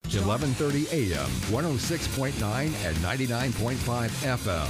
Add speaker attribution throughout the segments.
Speaker 1: 1130 AM, 106.9 and 99.5 FM.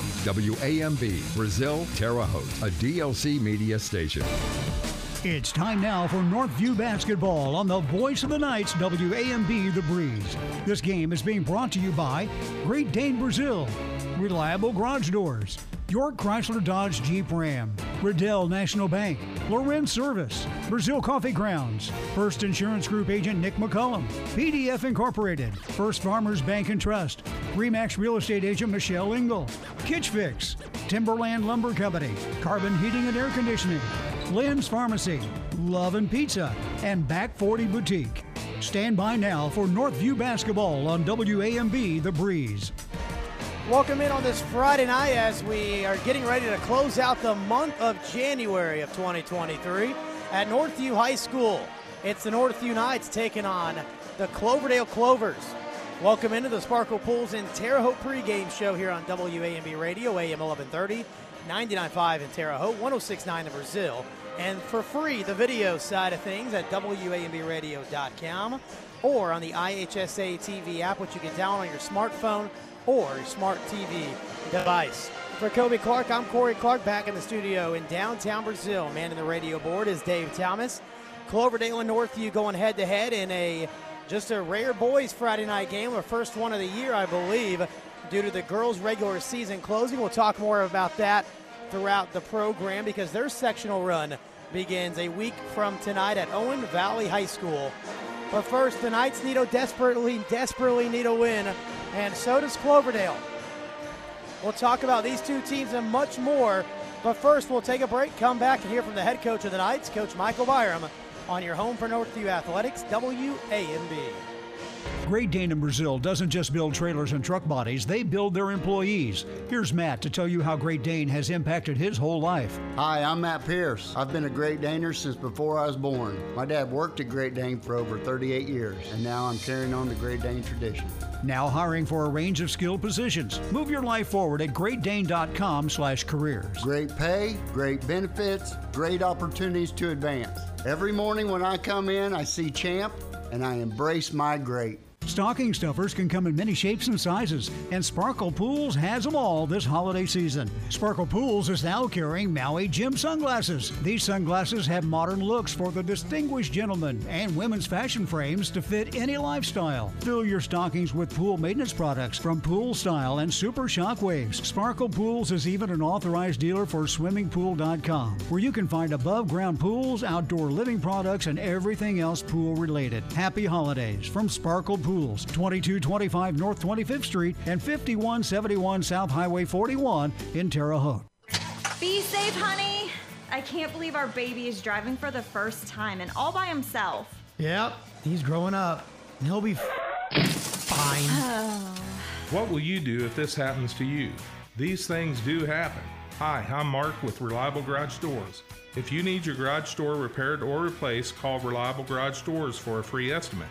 Speaker 1: WAMB, Brazil, Terre Haute, a DLC media station.
Speaker 2: It's time now for Northview basketball on the voice of the Knights, WAMB The Breeze. This game is being brought to you by Great Dane Brazil, Reliable Garage Doors, York Chrysler Dodge Jeep Ram, Riddell National Bank, Lorenz Service, Brazil Coffee Grounds, First Insurance Group Agent Nick McCullum, PDF Incorporated, First Farmers Bank and Trust, Remax Real Estate Agent Michelle Engel, Kitch Fix, Timberland Lumber Company, Carbon Heating and Air Conditioning, Lynn's Pharmacy, Love and Pizza, and Back 40 Boutique. Stand by now for Northview basketball on WAMB The Breeze.
Speaker 3: Welcome in on this Friday night as we are getting ready to close out the month of January of 2023 at Northview High School. It's the Northview Knights taking on the Cloverdale Clovers. Welcome into the Sparkle Pools and Terre Haute pregame show here on WAMB Radio, AM 1130, 99.5 in Terre Haute, 106.9 in Brazil. And for free, the video side of things at WAMBradio.com or on the IHSA TV app, which you can download on your smartphone or your smart TV device. For Kobe Clark, I'm Corey Clark, back in the studio in downtown Brazil. Man in the radio board is Dave Thomas. Cloverdale and Northview going head-to-head in just a rare boys Friday night game, our first one of the year, I believe, due to the girls' regular season closing. We'll talk more about that throughout the program because their sectional run begins a week from tonight at Owen Valley High School. But first, the Knights desperately need a win, and so does Cloverdale. We'll talk about these two teams and much more, but first we'll take a break, come back and hear from the head coach of the Knights, Coach Michael Byram, on your home for Northview Athletics, WAMB.
Speaker 2: Great Dane in Brazil doesn't just build trailers and truck bodies, they build their employees. Here's Matt to tell you how Great Dane has impacted his whole life.
Speaker 4: Hi, I'm Matt Pierce. I've been a Great Daner since before I was born. My dad worked at Great Dane for over 38 years, and now I'm carrying on the Great Dane tradition.
Speaker 2: Now hiring for a range of skilled positions. Move your life forward at greatdane.com/careers.
Speaker 4: Great pay, great benefits, great opportunities to advance. Every morning when I come in, I see Champ, and I embrace my great.
Speaker 2: Stocking stuffers can come in many shapes and sizes, and Sparkle Pools has them all this holiday season. Sparkle Pools is now carrying Maui Jim sunglasses. These sunglasses have modern looks for the distinguished gentlemen and women's fashion frames to fit any lifestyle. Fill your stockings with pool maintenance products from Pool Style and Super Shockwaves. Sparkle Pools is even an authorized dealer for swimmingpool.com, where you can find above-ground pools, outdoor living products, and everything else pool-related. Happy holidays from Sparkle Pools, 2225 North 25th Street and 5171 South Highway 41 in Terre Haute.
Speaker 5: Be safe, honey. I can't believe our baby is driving for the first time and all by himself.
Speaker 3: Yep, he's growing up. He'll be fine.
Speaker 6: What will you do if this happens to you? These things do happen. Hi, I'm Mark with Reliable Garage Doors. If you need your garage door repaired or replaced, call Reliable Garage Doors for a free estimate.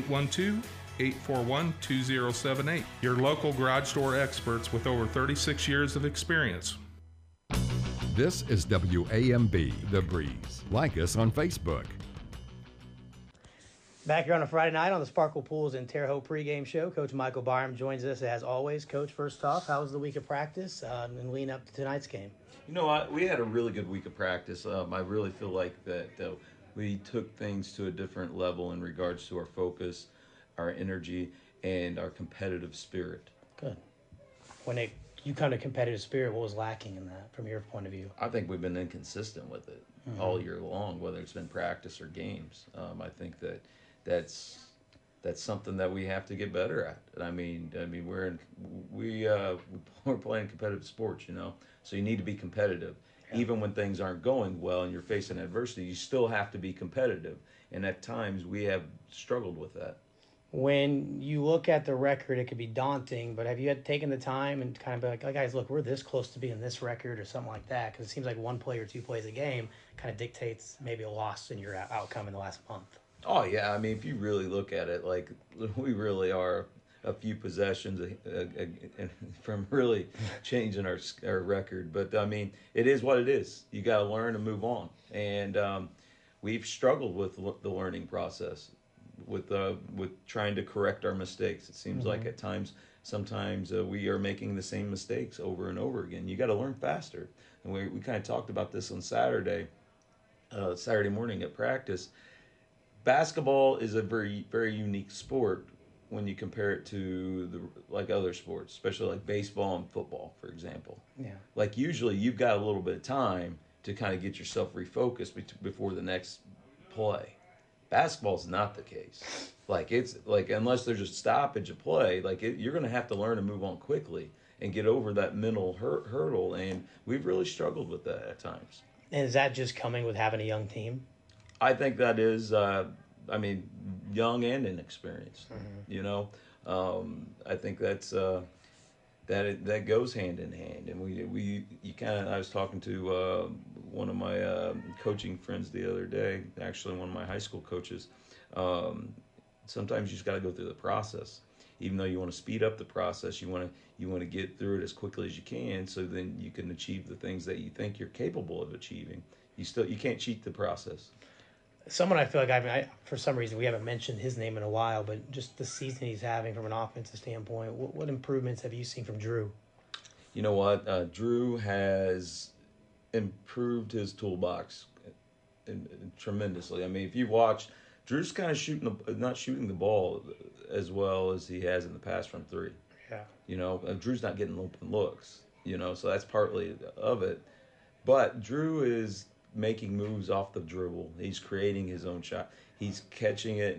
Speaker 6: 812-841-2078. Your local garage door experts with over 36 years of experience.
Speaker 1: This is WAMB The Breeze. Like us on Facebook.
Speaker 3: Back here on a Friday night on the Sparkle Pools and Terre Haute pregame show, Coach Michael Byram joins us as always. Coach, first off, how was the week of practice and leading up to tonight's game?
Speaker 7: You know, we had a really good week of practice. I really feel like that we took things to a different level in regards to our focus, our energy, and our competitive spirit.
Speaker 3: Good. When you come to competitive spirit, what was lacking in that from your point of view?
Speaker 7: I think we've been inconsistent with it all year long, whether it's been practice or games. I think that's something that we have to get better at. I mean, we're playing competitive sports, you know, so you need to be competitive. Yeah. Even when things aren't going well and you're facing adversity, you still have to be competitive. And at times we have struggled with that.
Speaker 3: When you look at the record, it could be daunting, but have you taken the time and kind of be like, oh, guys, look, we're this close to being this record or something like that? Because it seems like one play or two plays a game kind of dictates maybe a loss in your outcome in the last month.
Speaker 7: Oh, yeah. I mean, if you really look at it, like, we really are a few possessions from really changing our record. But, I mean, it is what it is. You got to learn and move on. And we've struggled with the learning process. with trying to correct our mistakes. It seems like at times, sometimes we are making the same mistakes over and over again. You got to learn faster. And we kind of talked about this on Saturday morning at practice. Basketball is a very, very unique sport when you compare it to other sports, especially like baseball and football, for example.
Speaker 3: Yeah.
Speaker 7: Like usually you've got a little bit of time to kind of get yourself refocused before the next play. Basketball's not the case. Like it's like unless there's a stoppage of play, you're going to have to learn to move on quickly and get over that mental hurdle. And we've really struggled with that at times.
Speaker 8: And is that just coming with having a young team?
Speaker 7: I think that is, young and inexperienced. You know, I think that's that goes hand in hand. And I was talking to one of my coaching friends the other day, actually one of my high school coaches. Sometimes you just got to go through the process, even though you want to speed up the process. You want to get through it as quickly as you can, so then you can achieve the things that you think you're capable of achieving. You can't cheat the process.
Speaker 8: Someone I feel like for some reason we haven't mentioned his name in a while, but just the season he's having from an offensive standpoint, what improvements have you seen from Drew?
Speaker 7: You know what? Drew has improved his toolbox tremendously. I mean, if you watch, Drew's kind of not shooting the ball as well as he has in the past from three.
Speaker 8: Yeah.
Speaker 7: You know, Drew's not getting open looks, you know, so that's partly of it. But Drew is making moves off the dribble. He's creating his own shot. He's catching it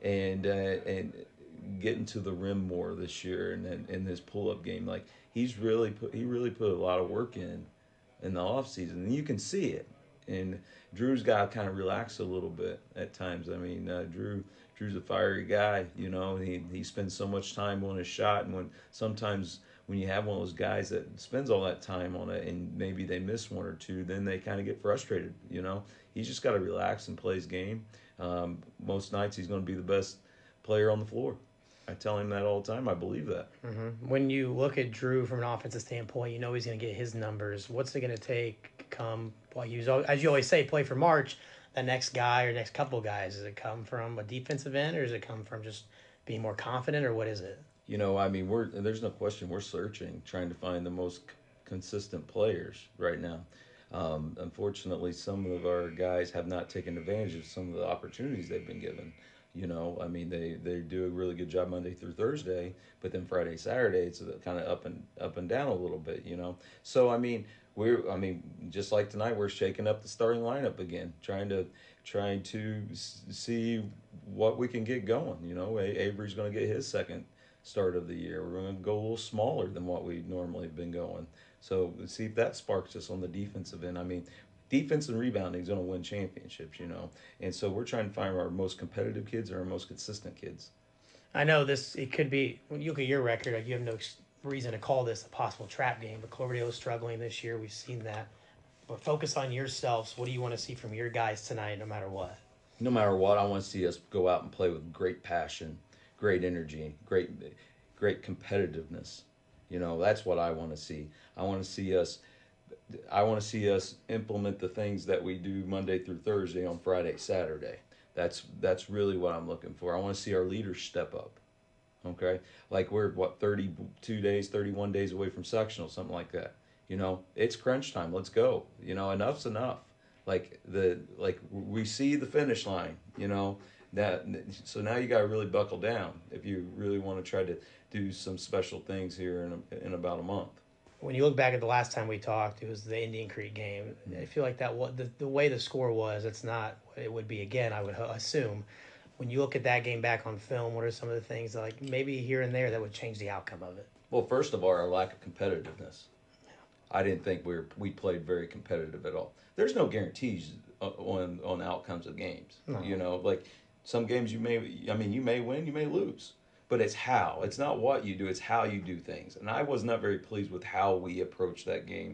Speaker 7: and getting to the rim more this year, and in his pull-up game. Like he really put a lot of work in the offseason, and you can see it. And Drew's got to kind of relax a little bit at times. I mean, Drew's a fiery guy, you know. He spends so much time on his shot, and sometimes when you have one of those guys that spends all that time on it and maybe they miss one or two, then they kind of get frustrated, you know. He's just got to relax and play his game. Most nights he's going to be the best player on the floor. I tell him that all the time. I believe that.
Speaker 8: Mm-hmm. When you look at Drew from an offensive standpoint, you know he's going to get his numbers. What's it going to take come, as you always say, play for March, the next guy or next couple guys? Does it come from a defensive end, or does it come from just being more confident, or what is it?
Speaker 7: You know, I mean, there's no question we're searching, trying to find the most consistent players right now. Unfortunately, some of our guys have not taken advantage of some of the opportunities they've been given. You know, I mean, they do a really good job Monday through Thursday, but then Friday, Saturday, it's kind of up and down a little bit. You know, so I mean, just like tonight, we're shaking up the starting lineup again, trying to see what we can get going. You know, Avery's going to get his second start of the year. We're going to go a little smaller than what we normally have been going. So see if that sparks us on the defensive end. I mean, defense and rebounding is going to win championships, you know. And so we're trying to find our most competitive kids and our most consistent kids.
Speaker 8: I know it could be, when you look at your record, you have no reason to call this a possible trap game, but Cloverdale is struggling this year. We've seen that. But focus on yourselves. What do you want to see from your guys tonight, no matter what? No matter what, I want to see us go out and play with great passion, great energy, great competitiveness. You know, that's what I want to see. I want to see us implement the things that we do Monday through Thursday on Friday, Saturday. That's really what I'm looking for. I want to see our leaders step up. Okay? Like we're 31 days away from sectional, something like that. You know, it's crunch time. Let's go. You know, enough's enough. Like we see the finish line, you know. So now you got to really buckle down if you really want to try to do some special things here in about a month. When you look back at the last time we talked, it was the Indian Creek game. I feel like that the way the score was, it's not what it would be again, I would assume. When you look at that game back on film, what are some of the things that, like maybe here and there that would change the outcome of it? Well, first of all, our lack of competitiveness. I didn't think we played very competitive at all. There's no guarantees on outcomes of games. No. You know, like some games you may win, you may lose. But it's how. It's not what you do, it's how you do things. And I was not very pleased with how we approached that game.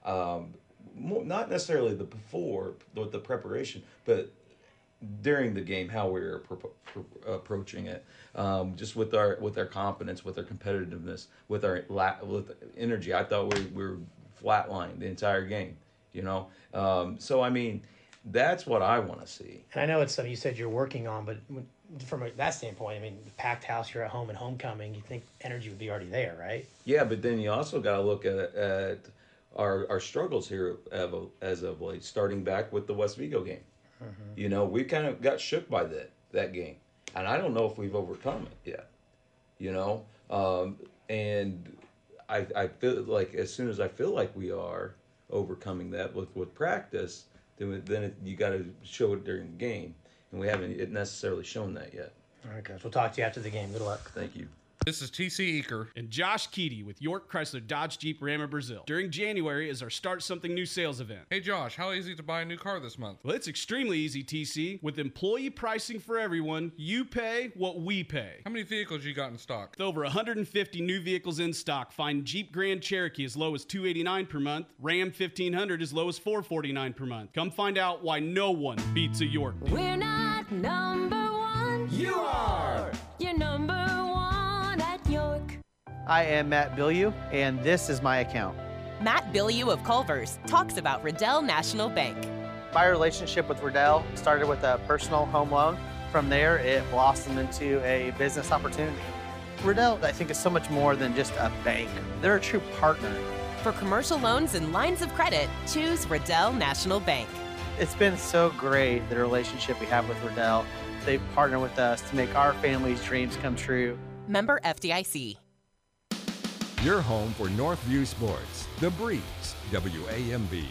Speaker 8: Not necessarily with the preparation, but during the game, how we were approaching it. Just with our confidence, with our competitiveness, with energy. I thought we were flatlined the entire game, you know? So, I mean, that's what I want to see. And I know it's something you said you're working on, but from that standpoint, I mean, packed house, you're at home and homecoming, you think energy would be already there, right?
Speaker 7: Yeah, but then you also got to look at our struggles here as of late, starting back with the West Vigo game. You know, we kind of got shook by that game, and I don't know if we've overcome it yet. You know, and I feel like as soon as I feel like we are overcoming that with practice, then you got to show it during the game, and we haven't necessarily shown that yet.
Speaker 8: All right, guys. We'll talk to you after the game. Good luck.
Speaker 7: Thank you.
Speaker 9: This is TC Eaker
Speaker 10: and Josh Keedy with York Chrysler Dodge Jeep Ram of Brazil. During January is our Start Something New sales event.
Speaker 9: Hey Josh, how easy to buy a new car this month?
Speaker 10: Well, it's extremely easy, TC. With employee pricing for everyone, you pay what we pay.
Speaker 9: How many vehicles you got in stock?
Speaker 10: With over 150 new vehicles in stock, find Jeep Grand Cherokee as low as $289 per month, Ram 1500 as low as $449 per month. Come find out why no one beats a York.
Speaker 11: We're not number one.
Speaker 3: You are.
Speaker 11: You're number one at York.
Speaker 12: I am Matt Bilyeu, and this is my account.
Speaker 13: Matt Bilyeu of Culver's talks about Riddell National Bank.
Speaker 12: My relationship with Riddell started with a personal home loan. From there, it blossomed into a business opportunity. Riddell, I think, is so much more than just a bank. They're a true partner.
Speaker 13: For commercial loans and lines of credit, choose Riddell National Bank.
Speaker 12: It's been so great, the relationship we have with Riddell. They've partnered with us to make our family's dreams come true.
Speaker 13: Member FDIC.
Speaker 1: Your home for Northview Sports. The Breeze, WAMB.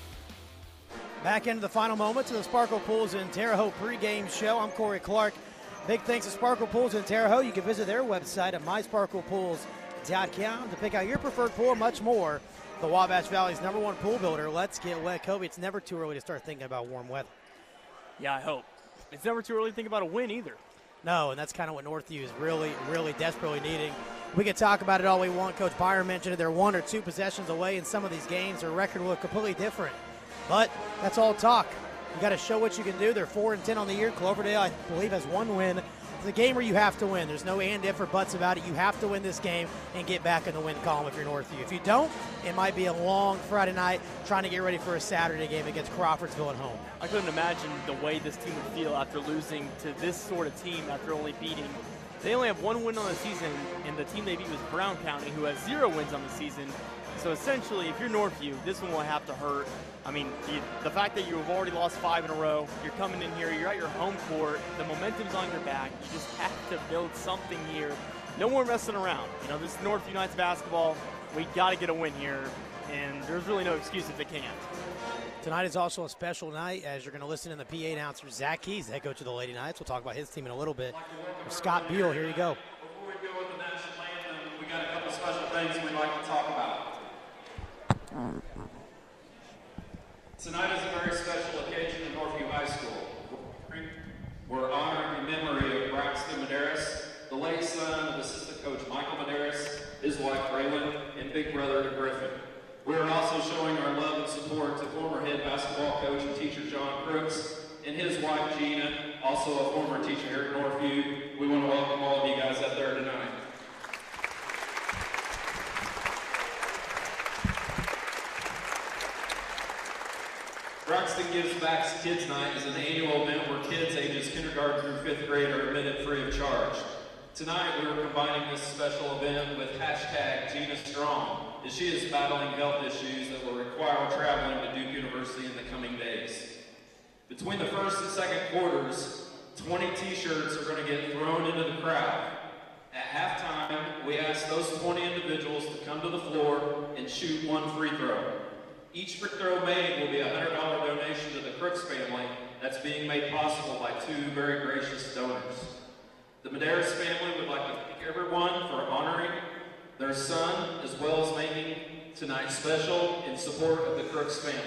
Speaker 3: Back into the final moments of the Sparkle Pools and Terre Haute pregame show. I'm Corey Clark. Big thanks to Sparkle Pools and Terre Haute. You can visit their website at mysparklepools.com to pick out your preferred pool and much more. The Wabash Valley's #1 pool builder. Let's get wet. Kobe, it's never too early to start thinking about warm weather.
Speaker 14: Yeah, I hope. It's never too early to think about a win either.
Speaker 3: No, and that's kind of what Northview is really, really desperately needing. We can talk about it all we want. Coach Byron mentioned it. They're 1 or 2 possessions away in some of these games. Their record will look completely different. But that's all talk. You got to show what you can do. They're 4-10 on the year. Cloverdale, I believe, has 1 win. It's a game where you have to win. There's no and, if, or buts about it. You have to win this game and get back in the win column if you're Northview. If you don't, it might be a long Friday night trying to get ready for a Saturday game against Crawfordsville at home.
Speaker 14: I couldn't imagine the way this team would feel after losing to this sort of team after only beating. They only have 1 win on the season, and the team they beat was Brown County, who has 0 wins on the season. So essentially, if you're Northview, this one will have to hurt. I mean, the fact that you have already lost 5 in a row, you're coming in here, you're at your home court, the momentum's on your back. You just have to build something here. No more messing around. You know, this is Northview Knights basketball. We got to get a win here, and there's really no excuse if they can't.
Speaker 3: Tonight is also a special night as you're going to listen to the PA announcer, Zach Keys, the head coach of the Lady Knights. We'll talk about his team in a little bit. Scott Beal, here you go.
Speaker 15: Before we go with the national anthem, we got a couple special things we'd like to talk about. Tonight is a very special occasion at Northview High School. We're honoring the memory of Braxton Medeiros, the late son of assistant coach Michael Medeiros, his wife Braylon, and big brother to Griffin. We are also showing our love and support to former head basketball coach and teacher John Crooks and his wife Gina, also a former teacher here at Northview. We want to welcome all of you guys up there tonight. Braxton Gives Back Kids Night is an annual event where kids ages kindergarten through 5th grade are admitted free of charge. Tonight we are combining this special event with hashtag Gina Strong, as she is battling health issues that will require traveling to Duke University in the coming days. Between the first and second quarters, 20 t-shirts are going to get thrown into the crowd. At halftime, we ask those 20 individuals to come to the floor and shoot 1 free throw. Each free throw made will be a $100 donation to the Crooks family that's being made possible by 2 very gracious donors. The Medeiros family would like to thank everyone for honoring their son, as well as making tonight special in support of the Crooks family.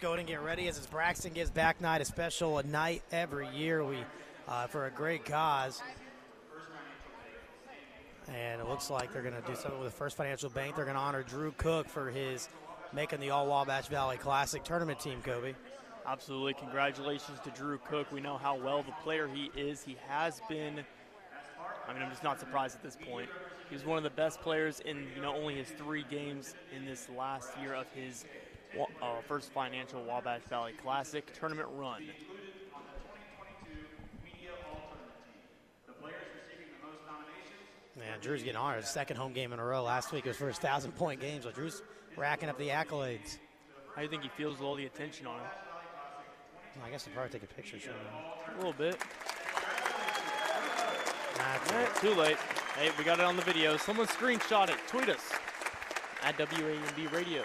Speaker 3: go ahead and get ready as it's Braxton Gives Back Night, a special night every year for a great cause. And it looks like they're going to do something with the First Financial Bank. They're going to honor Drew Cook for his making the All-Wabash Valley Classic tournament team, Kobe.
Speaker 14: Absolutely. Congratulations to Drew Cook. We know how well the player he is. He has been, I mean, I'm just not surprised at this point. He was one of the best players in, only his 3 games in this last year of his First Financial Wabash Valley Classic tournament run.
Speaker 3: Man, Drew's getting honored. His second home game in a row. Last week was for his 1,000-point game, so Drew's racking up the accolades.
Speaker 14: How do you think he feels with all the attention on him?
Speaker 3: Well, I guess he'll probably take a picture soon.
Speaker 14: A little bit. Too late. Hey, we got it on the video. Someone screenshot it. Tweet us at WAMB Radio.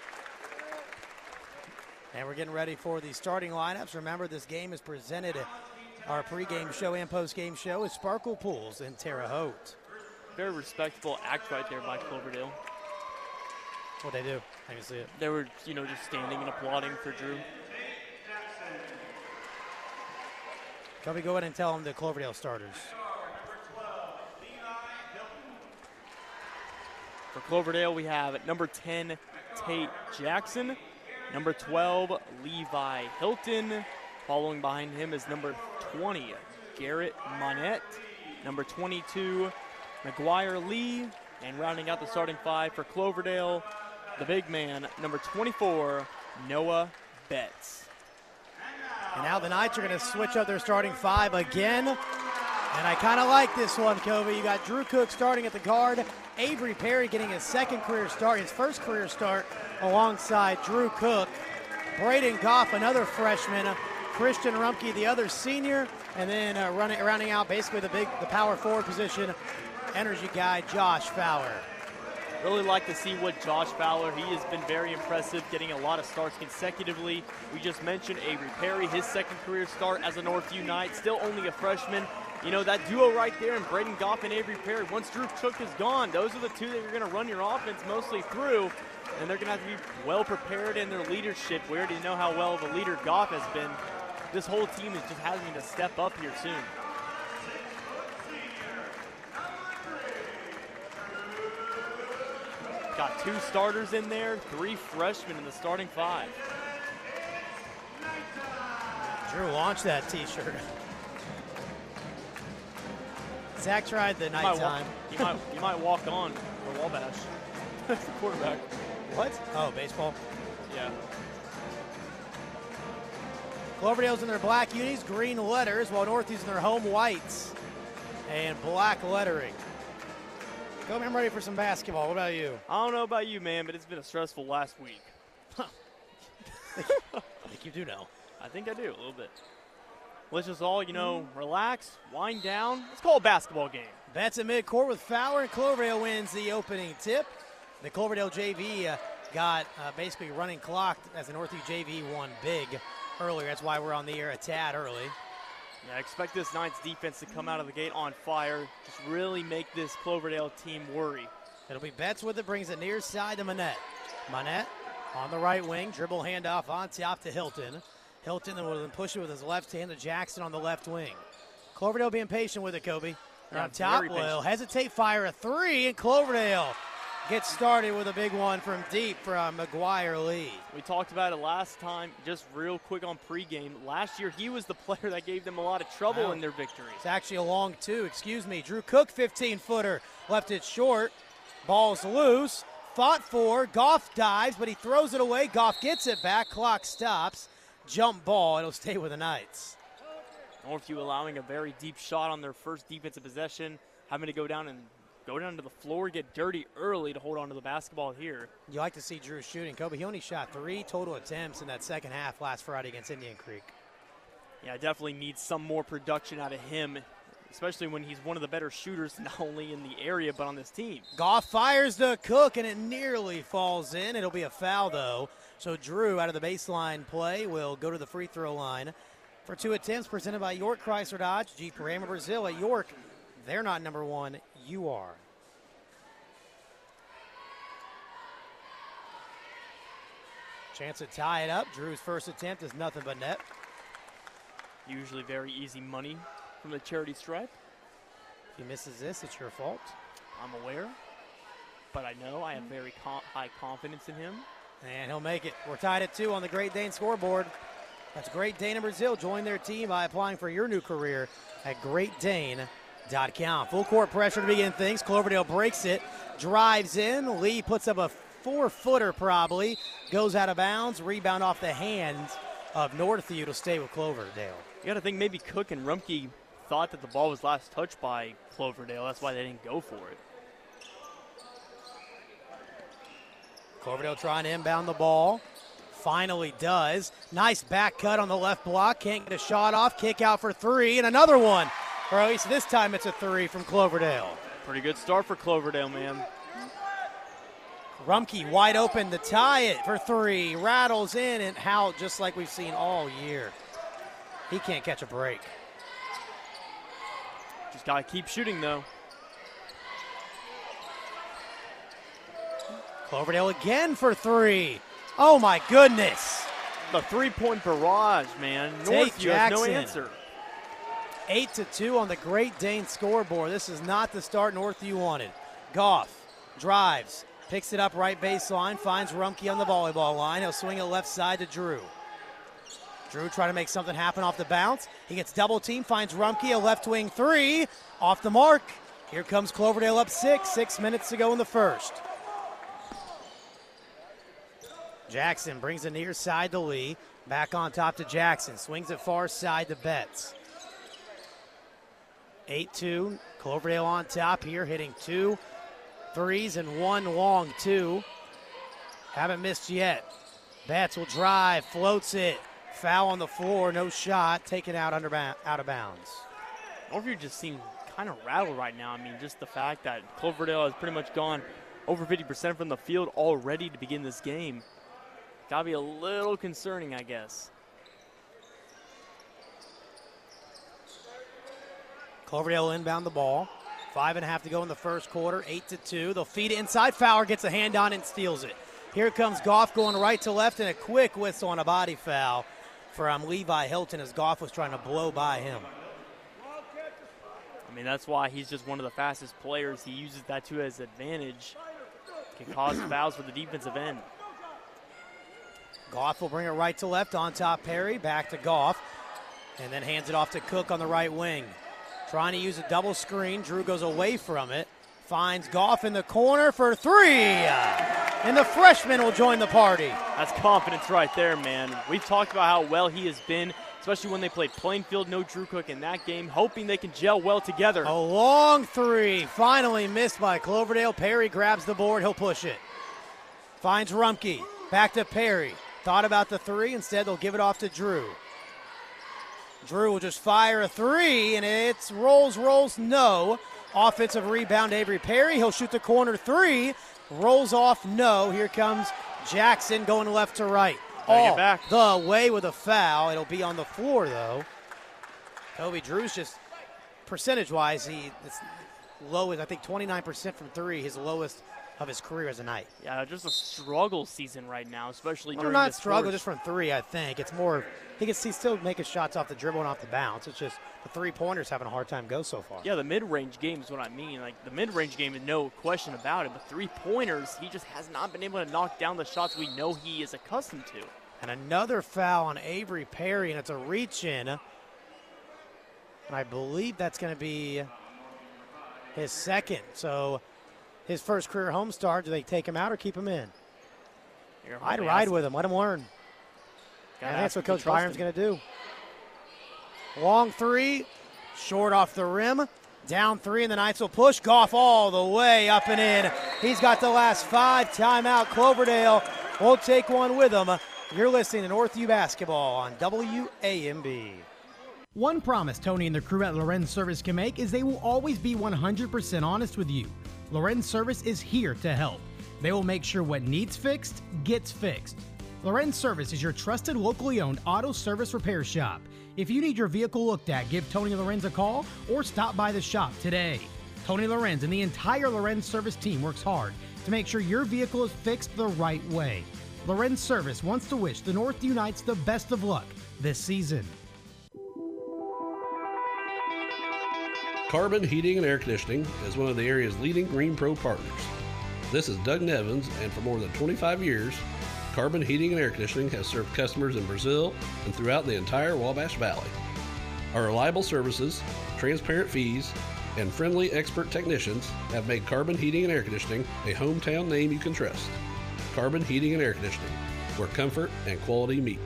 Speaker 3: And we're getting ready for the starting lineups. Remember, this game is presented at our pregame show and postgame show is Sparkle Pools in Terre Haute.
Speaker 14: Very respectful act right there by Cloverdale.
Speaker 3: What'd they do? I can see it.
Speaker 14: They were, just standing and applauding for Drew.
Speaker 3: Kobe, go ahead and tell them the Cloverdale starters.
Speaker 14: For Cloverdale, we have at number 10, Tate Jackson. Number 12, Levi Hilton. Following behind him is number 20, Garrett Monette. Number 22, McGuire Lee. And rounding out the starting 5 for Cloverdale, the big man, number 24, Noah Betts.
Speaker 3: And now the Knights are going to switch up their starting 5 again. And I kind of like this one, Kobe. You got Drew Cook starting at the guard. Avery Perry getting his first career start alongside Drew Cook. Braden Goff, another freshman. Christian Rumpke, the other senior. And then rounding out basically the power forward position, energy guy Josh Fowler.
Speaker 14: Really like to see what Josh Fowler, he has been very impressive, getting a lot of starts consecutively. We just mentioned Avery Perry, his second career start as a Northview Knight, still only a freshman. That duo right there in Braden Goff and Avery Perry, once Drew Cook is gone, those are the two that you're going to run your offense mostly through, and they're going to have to be well prepared in their leadership. We already know how well of a leader Goff has been. This whole team is just having to step up here soon. Got 2 starters in there, 3 freshmen in the starting 5.
Speaker 3: Drew launched that T-shirt. Zach tried the nighttime.
Speaker 14: You might walk on for Wabash. That's the quarterback.
Speaker 3: What? Oh, baseball?
Speaker 14: Yeah.
Speaker 3: Cloverdale's in their black unis, green letters, while Northview's in their home whites and black lettering. Kobe, I'm ready for some basketball. What about you?
Speaker 14: I don't know about you, man, but it's been a stressful last week.
Speaker 3: I think you do know.
Speaker 14: I think I do, a little bit. Let's just all, relax, wind down. Let's call a basketball game.
Speaker 3: Betts at midcourt with Fowler, and Cloverdale wins the opening tip. The Cloverdale JV got basically running clocked as the Northview JV won big earlier. That's why we're on the air a tad early.
Speaker 14: Yeah, I expect this Knights defense to come out of the gate on fire. Just really make this Cloverdale team worry.
Speaker 3: It'll be Betts with it, brings it near side to Monette. Monette on the right wing, dribble handoff on top to Hilton. Hilton then will push it with his left hand to Jackson on the left wing. Cloverdale being patient with it, Kobe. They're on top, will hesitate, fire a 3, and Cloverdale gets started with a big one from deep from McGuire Lee.
Speaker 14: We talked about it last time, just real quick on pregame. Last year, he was the player that gave them a lot of trouble in their victories.
Speaker 3: It's actually a long 2, Drew Cook, 15-footer, left it short. Ball's loose, fought for, Goff dives, but he throws it away. Goff gets it back, clock stops. Jump ball, it'll stay with the Knights.
Speaker 14: Northview allowing a very deep shot on their first defensive possession, having to go down to the floor, get dirty early to hold on to the basketball here.
Speaker 3: You like to see Drew shooting. Kobe, he only shot 3 total attempts in that second half last Friday against Indian Creek.
Speaker 14: Yeah, definitely needs some more production out of him, especially when he's one of the better shooters, not only in the area, but on this team.
Speaker 3: Goff fires to Cook, and it nearly falls in. It'll be a foul, though. So Drew, out of the baseline play, will go to the free throw line for 2 attempts, presented by York Chrysler Dodge, Jeep Ram of Brazil. At York, they're not number 1, you are. Chance to tie it up. Drew's first attempt is nothing but net.
Speaker 14: Usually very easy money from the charity stripe.
Speaker 3: If he misses this, it's your fault.
Speaker 14: I'm aware, but I know I have very high confidence in him.
Speaker 3: And he'll make it. We're tied at 2 on the Great Dane scoreboard. That's Great Dane in Brazil. Join their team by applying for your new career at greatdane.com. Full court pressure to begin things. Cloverdale breaks it, drives in. Lee puts up a 4-footer probably, goes out of bounds. Rebound off the hands of Northview to stay with Cloverdale.
Speaker 14: You got to think maybe Cook and Rumpke thought that the ball was last touched by Cloverdale. That's why they didn't go for it.
Speaker 3: Cloverdale trying to inbound the ball. Finally does. Nice back cut on the left block. Can't get a shot off. Kick out for 3 and another one. Or at least this time it's a 3 from Cloverdale.
Speaker 14: Pretty good start for Cloverdale, man.
Speaker 3: Rumpke wide open to tie it for 3. Rattles in and out just like we've seen all year. He can't catch a break.
Speaker 14: Just got to keep shooting, though.
Speaker 3: Cloverdale again for 3. Oh, my goodness.
Speaker 14: The three-point barrage, man.
Speaker 3: Tate
Speaker 14: Northview has no
Speaker 3: Jackson.
Speaker 14: answer.
Speaker 3: 8-2 on the Great Dane scoreboard. This is not the start Northview wanted. Goff drives, picks it up right baseline, finds Rumpke on the volleyball line. He'll swing it left side to Drew. Drew trying to make something happen off the bounce. He gets double team, finds Rumpke, a left wing 3, off the mark. Here comes Cloverdale up 6 minutes to go in the first. Jackson brings it near side to Lee. Back on top to Jackson. Swings it far side to Betts. 8-2. Cloverdale on top here, hitting 2 threes and 1 long 2. Haven't missed yet. Betts will drive, floats it. Foul on the floor, no shot. Taken out out of bounds.
Speaker 14: Northview just seems kind of rattled right now. I mean, just the fact that Cloverdale has pretty much gone over 50% from the field already to begin this game. Got to be a little concerning, I guess.
Speaker 3: Cloverdale inbound the ball. 5.5 to go in the first quarter. 8-2. They'll feed it inside. Fowler gets a hand on it and steals it. Here comes Goff going right to left, and a quick whistle on a body foul from Levi Hilton as Goff was trying to blow by him.
Speaker 14: I mean, that's why he's just one of the fastest players. He uses that to his advantage. Can cause fouls for the defensive end.
Speaker 3: Goff will bring it right to left on top. Perry back to Goff, and then hands it off to Cook on the right wing. Trying to use a double screen. Drew goes away from it. Finds Goff in the corner for 3. And the freshman will join the party.
Speaker 14: That's confidence right there, man. We've talked about how well he has been, especially when they played Plainfield, no Drew Cook in that game, hoping they can gel well together.
Speaker 3: A long 3, finally missed by Cloverdale. Perry grabs the board, he'll push it. Finds Rumpke, back to Perry. Thought about the 3, instead they'll give it off to Drew. Drew will just fire a 3, and it's rolls, no. Offensive rebound, Avery Perry. He'll shoot the corner 3. Rolls off, no. Here comes Jackson going left to right. All the way with a foul. It'll be on the floor, though. Kobe Drew's just, percentage-wise, it's low as, I think, 29% from 3, his lowest of his career as a night.
Speaker 14: Yeah, just a struggle season right now, especially during
Speaker 3: not
Speaker 14: this
Speaker 3: struggle just from 3, I think. It's more, he's still making shots off the dribble and off the bounce. It's just the three-pointers having a hard time go so far.
Speaker 14: Yeah, the mid-range game is what I mean. Like, the mid-range game is no question about it, but three-pointers, he just has not been able to knock down the shots we know he is accustomed to.
Speaker 3: And another foul on Avery Perry, and it's a reach-in. And I believe that's going to be his second. So his first career home start, do they take him out or keep him in? I'd ride with him. Let him learn. And that's what Coach Byron's going to do. Long 3, short off the rim. Down 3, and the Knights will push. Goff all the way up and in. He's got the last 5. Timeout. Cloverdale won't take one with him. You're listening to Northview Basketball on WAMB.
Speaker 16: One promise Tony and the crew at Lorenz Service can make is they will always be 100% honest with you. Lorenz Service is here to help. They will make sure what needs fixed gets fixed. Lorenz Service is your trusted locally owned auto service repair shop. If you need your vehicle looked at, give Tony Lorenz a call or stop by the shop today. Tony Lorenz and the entire Lorenz Service team works hard to make sure your vehicle is fixed the right way. Lorenz Service wants to wish the Northview Knights the best of luck this season.
Speaker 17: Carbon Heating and Air Conditioning is one of the area's leading Green Pro partners. This is Doug Nevins, and for more than 25 years, Carbon Heating and Air Conditioning has served customers in Brazil and throughout the entire Wabash Valley. Our reliable services, transparent fees, and friendly expert technicians have made Carbon Heating and Air Conditioning a hometown name you can trust. Carbon Heating and Air Conditioning, where comfort and quality meet.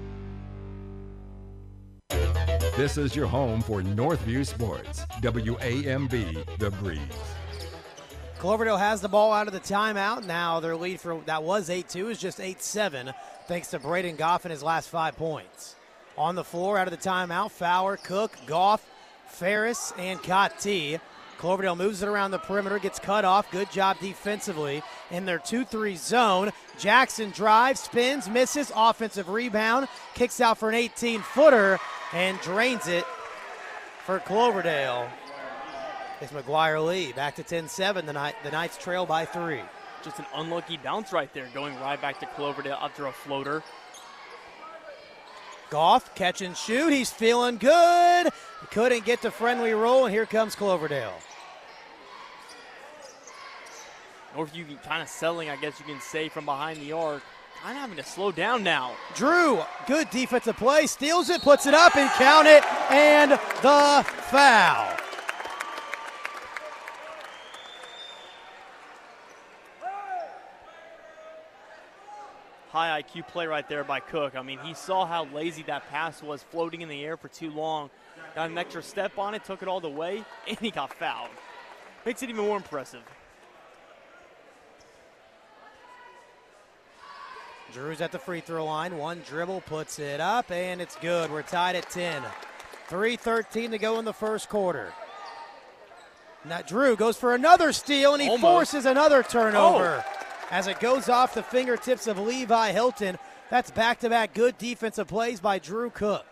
Speaker 1: This is your home for Northview Sports, WAMB, The Breeze.
Speaker 3: Cloverdale has the ball out of the timeout. Now their lead for that was 8-2 is just 8-7, thanks to Braden Goff in his last 5 points. On the floor out of the timeout, Fowler, Cook, Goff, Ferris, and Cottee. Cloverdale moves it around the perimeter, gets cut off. Good job defensively in their 2-3 zone. Jackson drives, spins, misses, offensive rebound, kicks out for an 18-footer, and drains it for Cloverdale. It's McGuire Lee back to 10-7. The Knights trail by 3.
Speaker 14: Just an unlucky bounce right there, going right back to Cloverdale after a floater.
Speaker 3: Goff, catch and shoot. He's feeling good. He couldn't get the friendly roll, and here comes Cloverdale.
Speaker 14: Northview kind of settling, I guess you can say, from behind the arc. Kind of having to slow down now.
Speaker 3: Drew, good defensive play, steals it, puts it up, and count it, and the foul.
Speaker 14: High IQ play right there by Cook. I mean, he saw how lazy that pass was, floating in the air for too long. Got an extra step on it, took it all the way, and he got fouled. Makes it even more impressive.
Speaker 3: Drew's at the free throw line. One dribble, puts it up, and it's good. We're tied at 10. 3:13 to go in the first quarter. Now Drew goes for another steal, and he forces another turnover. As it goes off the fingertips of Levi Hilton. That's back-to-back good defensive plays by Drew Cook.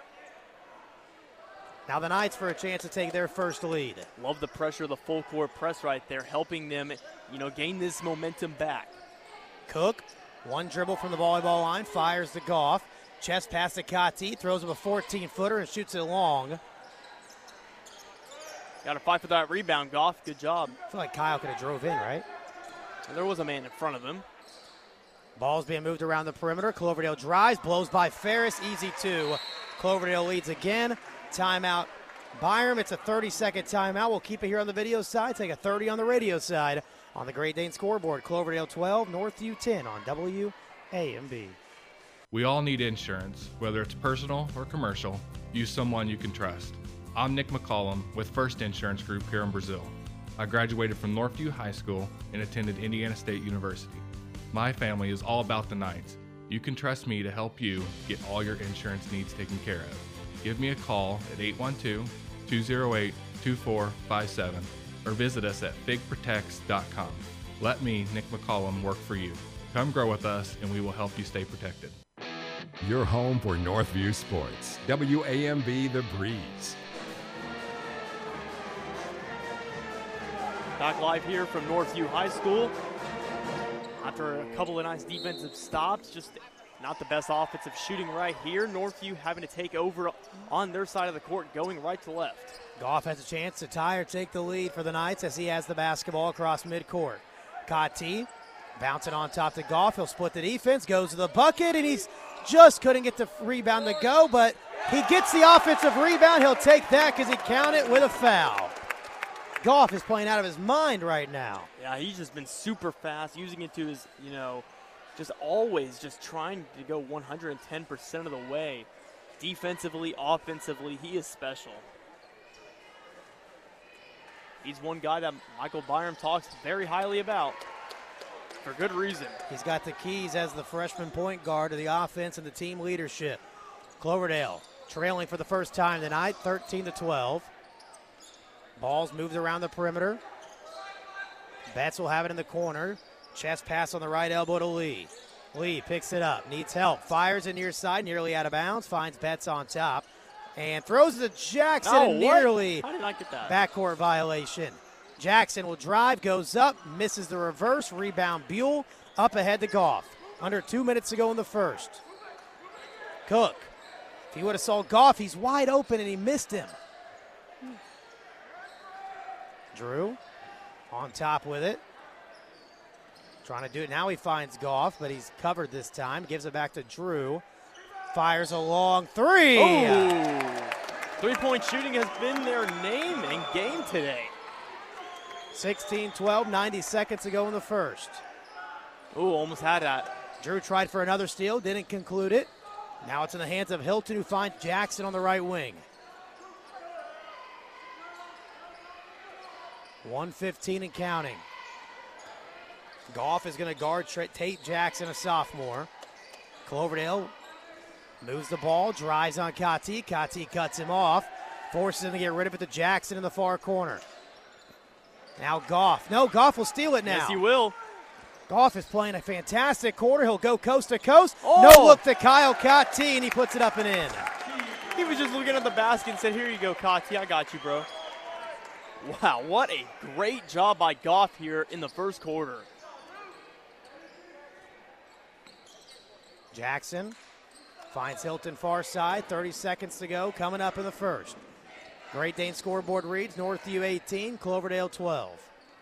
Speaker 3: Now the Knights for a chance to take their first lead.
Speaker 14: Love the pressure of the full court press right there, helping them, gain this momentum back.
Speaker 3: Cook, one dribble from the volleyball line, fires to Goff. Chest pass to Cottee, throws him a 14-footer and shoots it long.
Speaker 14: Got to fight for that rebound, Goff. Good job.
Speaker 3: I feel like Kyle could have drove in, right?
Speaker 14: And there was a man in front of him.
Speaker 3: Ball's being moved around the perimeter. Cloverdale drives, blows by Ferris, easy 2. Cloverdale leads again. Timeout Byram. It's a 30-second timeout. We'll keep it here on the video side. Take a 30 on the radio side. On the Great Dane scoreboard, Cloverdale 12, Northview 10 on WAMB.
Speaker 9: We all need insurance, whether it's personal or commercial. Use someone you can trust. I'm Nick McCollum with First Insurance Group here in Brazil. I graduated from Northview High School and attended Indiana State University. My family is all about the Knights. You can trust me to help you get all your insurance needs taken care of. Give me a call at 812-208-2457 or visit us at figprotects.com. Let me, Nick McCollum, work for you. Come grow with us and we will help you stay protected.
Speaker 1: Your home for Northview Sports, WAMB The Breeze.
Speaker 14: Back live here from Northview High School. After a couple of nice defensive stops, just not the best offensive shooting right here. Northview having to take over on their side of the court, going right to left.
Speaker 3: Goff has a chance to tie or take the lead for the Knights as he has the basketball across midcourt. Cottee bouncing on top to Goff. He'll split the defense, goes to the bucket, and he's just couldn't get the rebound to go, but he gets the offensive rebound. He'll take that because he counted with a foul. Goff is playing out of his mind right now.
Speaker 14: Yeah, he's just been super fast, using it to his, just always just trying to go 110% of the way. Defensively, offensively, he is special. He's one guy that Michael Byram talks very highly about, for good reason.
Speaker 3: He's got the keys as the freshman point guard to the offense and the team leadership. Cloverdale trailing for the first time tonight, 13-12. Ball's moved around the perimeter. Betts will have it in the corner. Chest pass on the right elbow to Lee. Lee picks it up, needs help, fires it near side, nearly out of bounds, finds Betts on top, and throws it to Jackson, and nearly
Speaker 14: How did I get that?
Speaker 3: Backcourt violation. Jackson will drive, goes up, misses the reverse, rebound Buell, up ahead to Goff. Under 2 minutes to go in the first. Cook. If he would have saw Goff, he's wide open and he missed him. Drew on top with it. Trying to do it now. He finds Goff, but he's covered this time. Gives it back to Drew. Fires a long three.
Speaker 14: Oh. Three-point shooting has been their name and game today.
Speaker 3: 16-12, 90 seconds to go in the first.
Speaker 14: Ooh, almost had that.
Speaker 3: Drew tried for another steal, didn't conclude it. Now it's in the hands of Hilton, who finds Jackson on the right wing. 1:15 and counting. Goff is going to guard Tate Jackson, a sophomore. Cloverdale moves the ball, drives on Kati. Kati cuts him off, forces him to get rid of it to Jackson in the far corner. Now Goff. No, Goff will steal it now.
Speaker 14: Yes, he will.
Speaker 3: Goff is playing a fantastic quarter. He'll go coast to coast.
Speaker 14: Oh.
Speaker 3: No look to Kyle Kati, and he puts it up and in.
Speaker 14: He was just looking at the basket and said, here you go, Kati. I got you, bro. Wow, what a great job by Goff here in the first quarter.
Speaker 3: Jackson finds Hilton far side. 30 seconds to go. Coming up in the first. Great Dane scoreboard reads Northview 18, Cloverdale 12.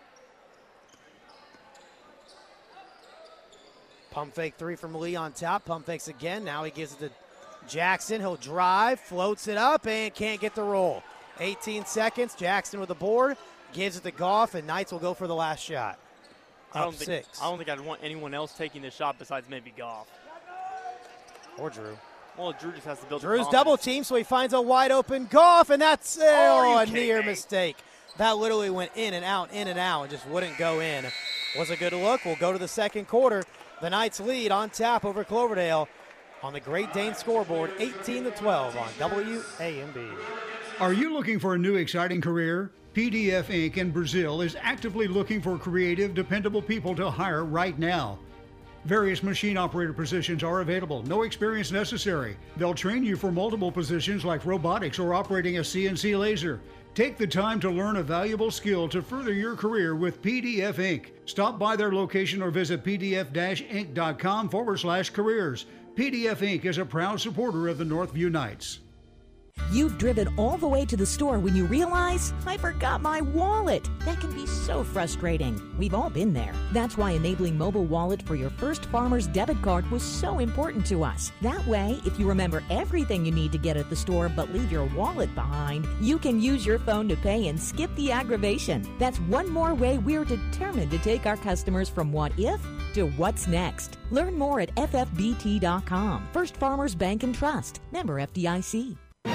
Speaker 3: Pump fake three from Lee on top. Pump fakes again. Now he gives it to Jackson. He'll drive, floats it up, and can't get the roll. 18 seconds. Jackson with the board. Gives it to Goff, and Knights will go for the last shot.
Speaker 14: I don't
Speaker 3: six.
Speaker 14: think I'd want anyone else taking this shot besides maybe Goff.
Speaker 3: Or Drew.
Speaker 14: Well, Drew just has to build.
Speaker 3: Drew's double team, so he finds a wide open Goff, and that's a near mistake. That literally went in and out, and just wouldn't go in. Was a good look. We'll go to the second quarter. The Knights lead on tap over Cloverdale on the Great Dane scoreboard, 18-12 on WAMB.
Speaker 2: Are you looking for a new exciting career? PDF Inc. in Brazil is actively looking for creative, dependable people to hire right now. Various machine operator positions are available. No experience necessary. They'll train you for multiple positions like robotics or operating a CNC laser. Take the time to learn a valuable skill to further your career with PDF Inc. Stop by their location or visit pdf-inc.com/careers. PDF Inc. is a proud supporter of the Northview Knights.
Speaker 18: You've driven all the way to the store when you realize, I forgot my wallet. That can be so frustrating. We've all been there. That's why enabling mobile wallet for your First Farmers debit card was so important to us. That way, if you remember everything you need to get at the store but leave your wallet behind, you can use your phone to pay and skip the aggravation. That's one more way we're determined to take our customers from what if to what's next. Learn more at ffbt.com. First Farmers Bank and Trust. Member FDIC.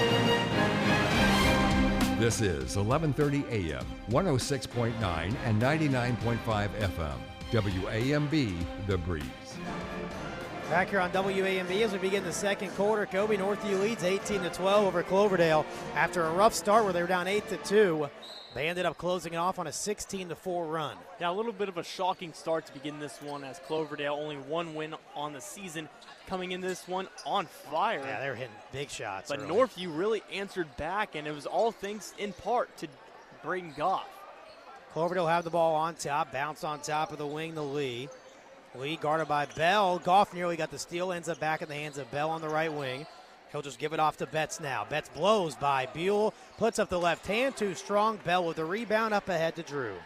Speaker 1: This is 1130 AM, 106.9 and 99.5 FM. WAMB, The Breeze.
Speaker 3: Back here on WAMB as we begin the second quarter. Kobe Northview leads 18-12 over Cloverdale after a rough start where they were down 8-2. They ended up closing it off on a 16-4 run.
Speaker 14: Yeah, a little bit of a shocking start to begin this one as Cloverdale only one win on the season, coming into this one on fire.
Speaker 3: Yeah, they were hitting big shots.
Speaker 14: But
Speaker 3: early.
Speaker 14: Northview really answered back, and it was all thanks in part to Braden Goff.
Speaker 3: Cloverdale have the ball on top, bounce on top of the wing to Lee. Lee guarded by Bell. Goff nearly got the steal, ends up back in the hands of Bell on the right wing. He'll just give it off to Betts now. Betts blows by Buell, puts up the left hand, too strong. Bell with the rebound up ahead to Drew.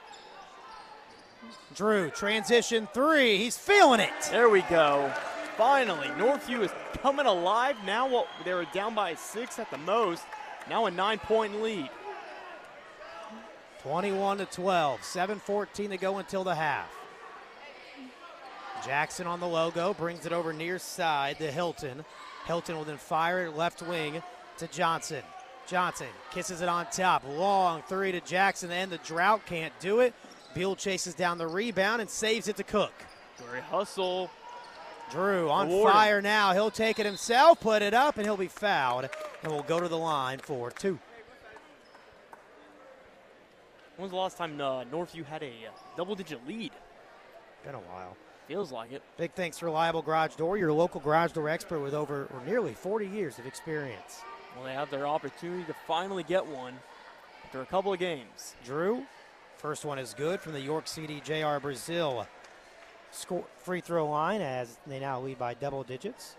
Speaker 3: Drew, transition three. He's feeling it.
Speaker 14: There we go. Finally, Northview is coming alive. Now they were down by 6 at the most. Now a 9-point lead.
Speaker 3: 21-12, 7:14 to go until the half. Jackson on the logo, brings it over near side to Hilton. Hilton will then fire it left wing to Johnson. Johnson kisses it on top. Long three to Jackson, and the drought can't do it. Buell chases down the rebound and saves it to Cook.
Speaker 14: Great hustle.
Speaker 3: Drew on fire now. He'll take it himself, put it up, and he'll be fouled. And we'll go to the line for two.
Speaker 14: When was the last time Northview had a double-digit lead?
Speaker 3: Been a while.
Speaker 14: Feels like it.
Speaker 3: Big thanks to Reliable Garage Door, your local garage door expert with over or nearly 40 years of experience.
Speaker 14: Well, they have their opportunity to finally get one after a couple of games.
Speaker 3: Drew, first one is good from the York City JR Brazil free throw line as they now lead by double digits.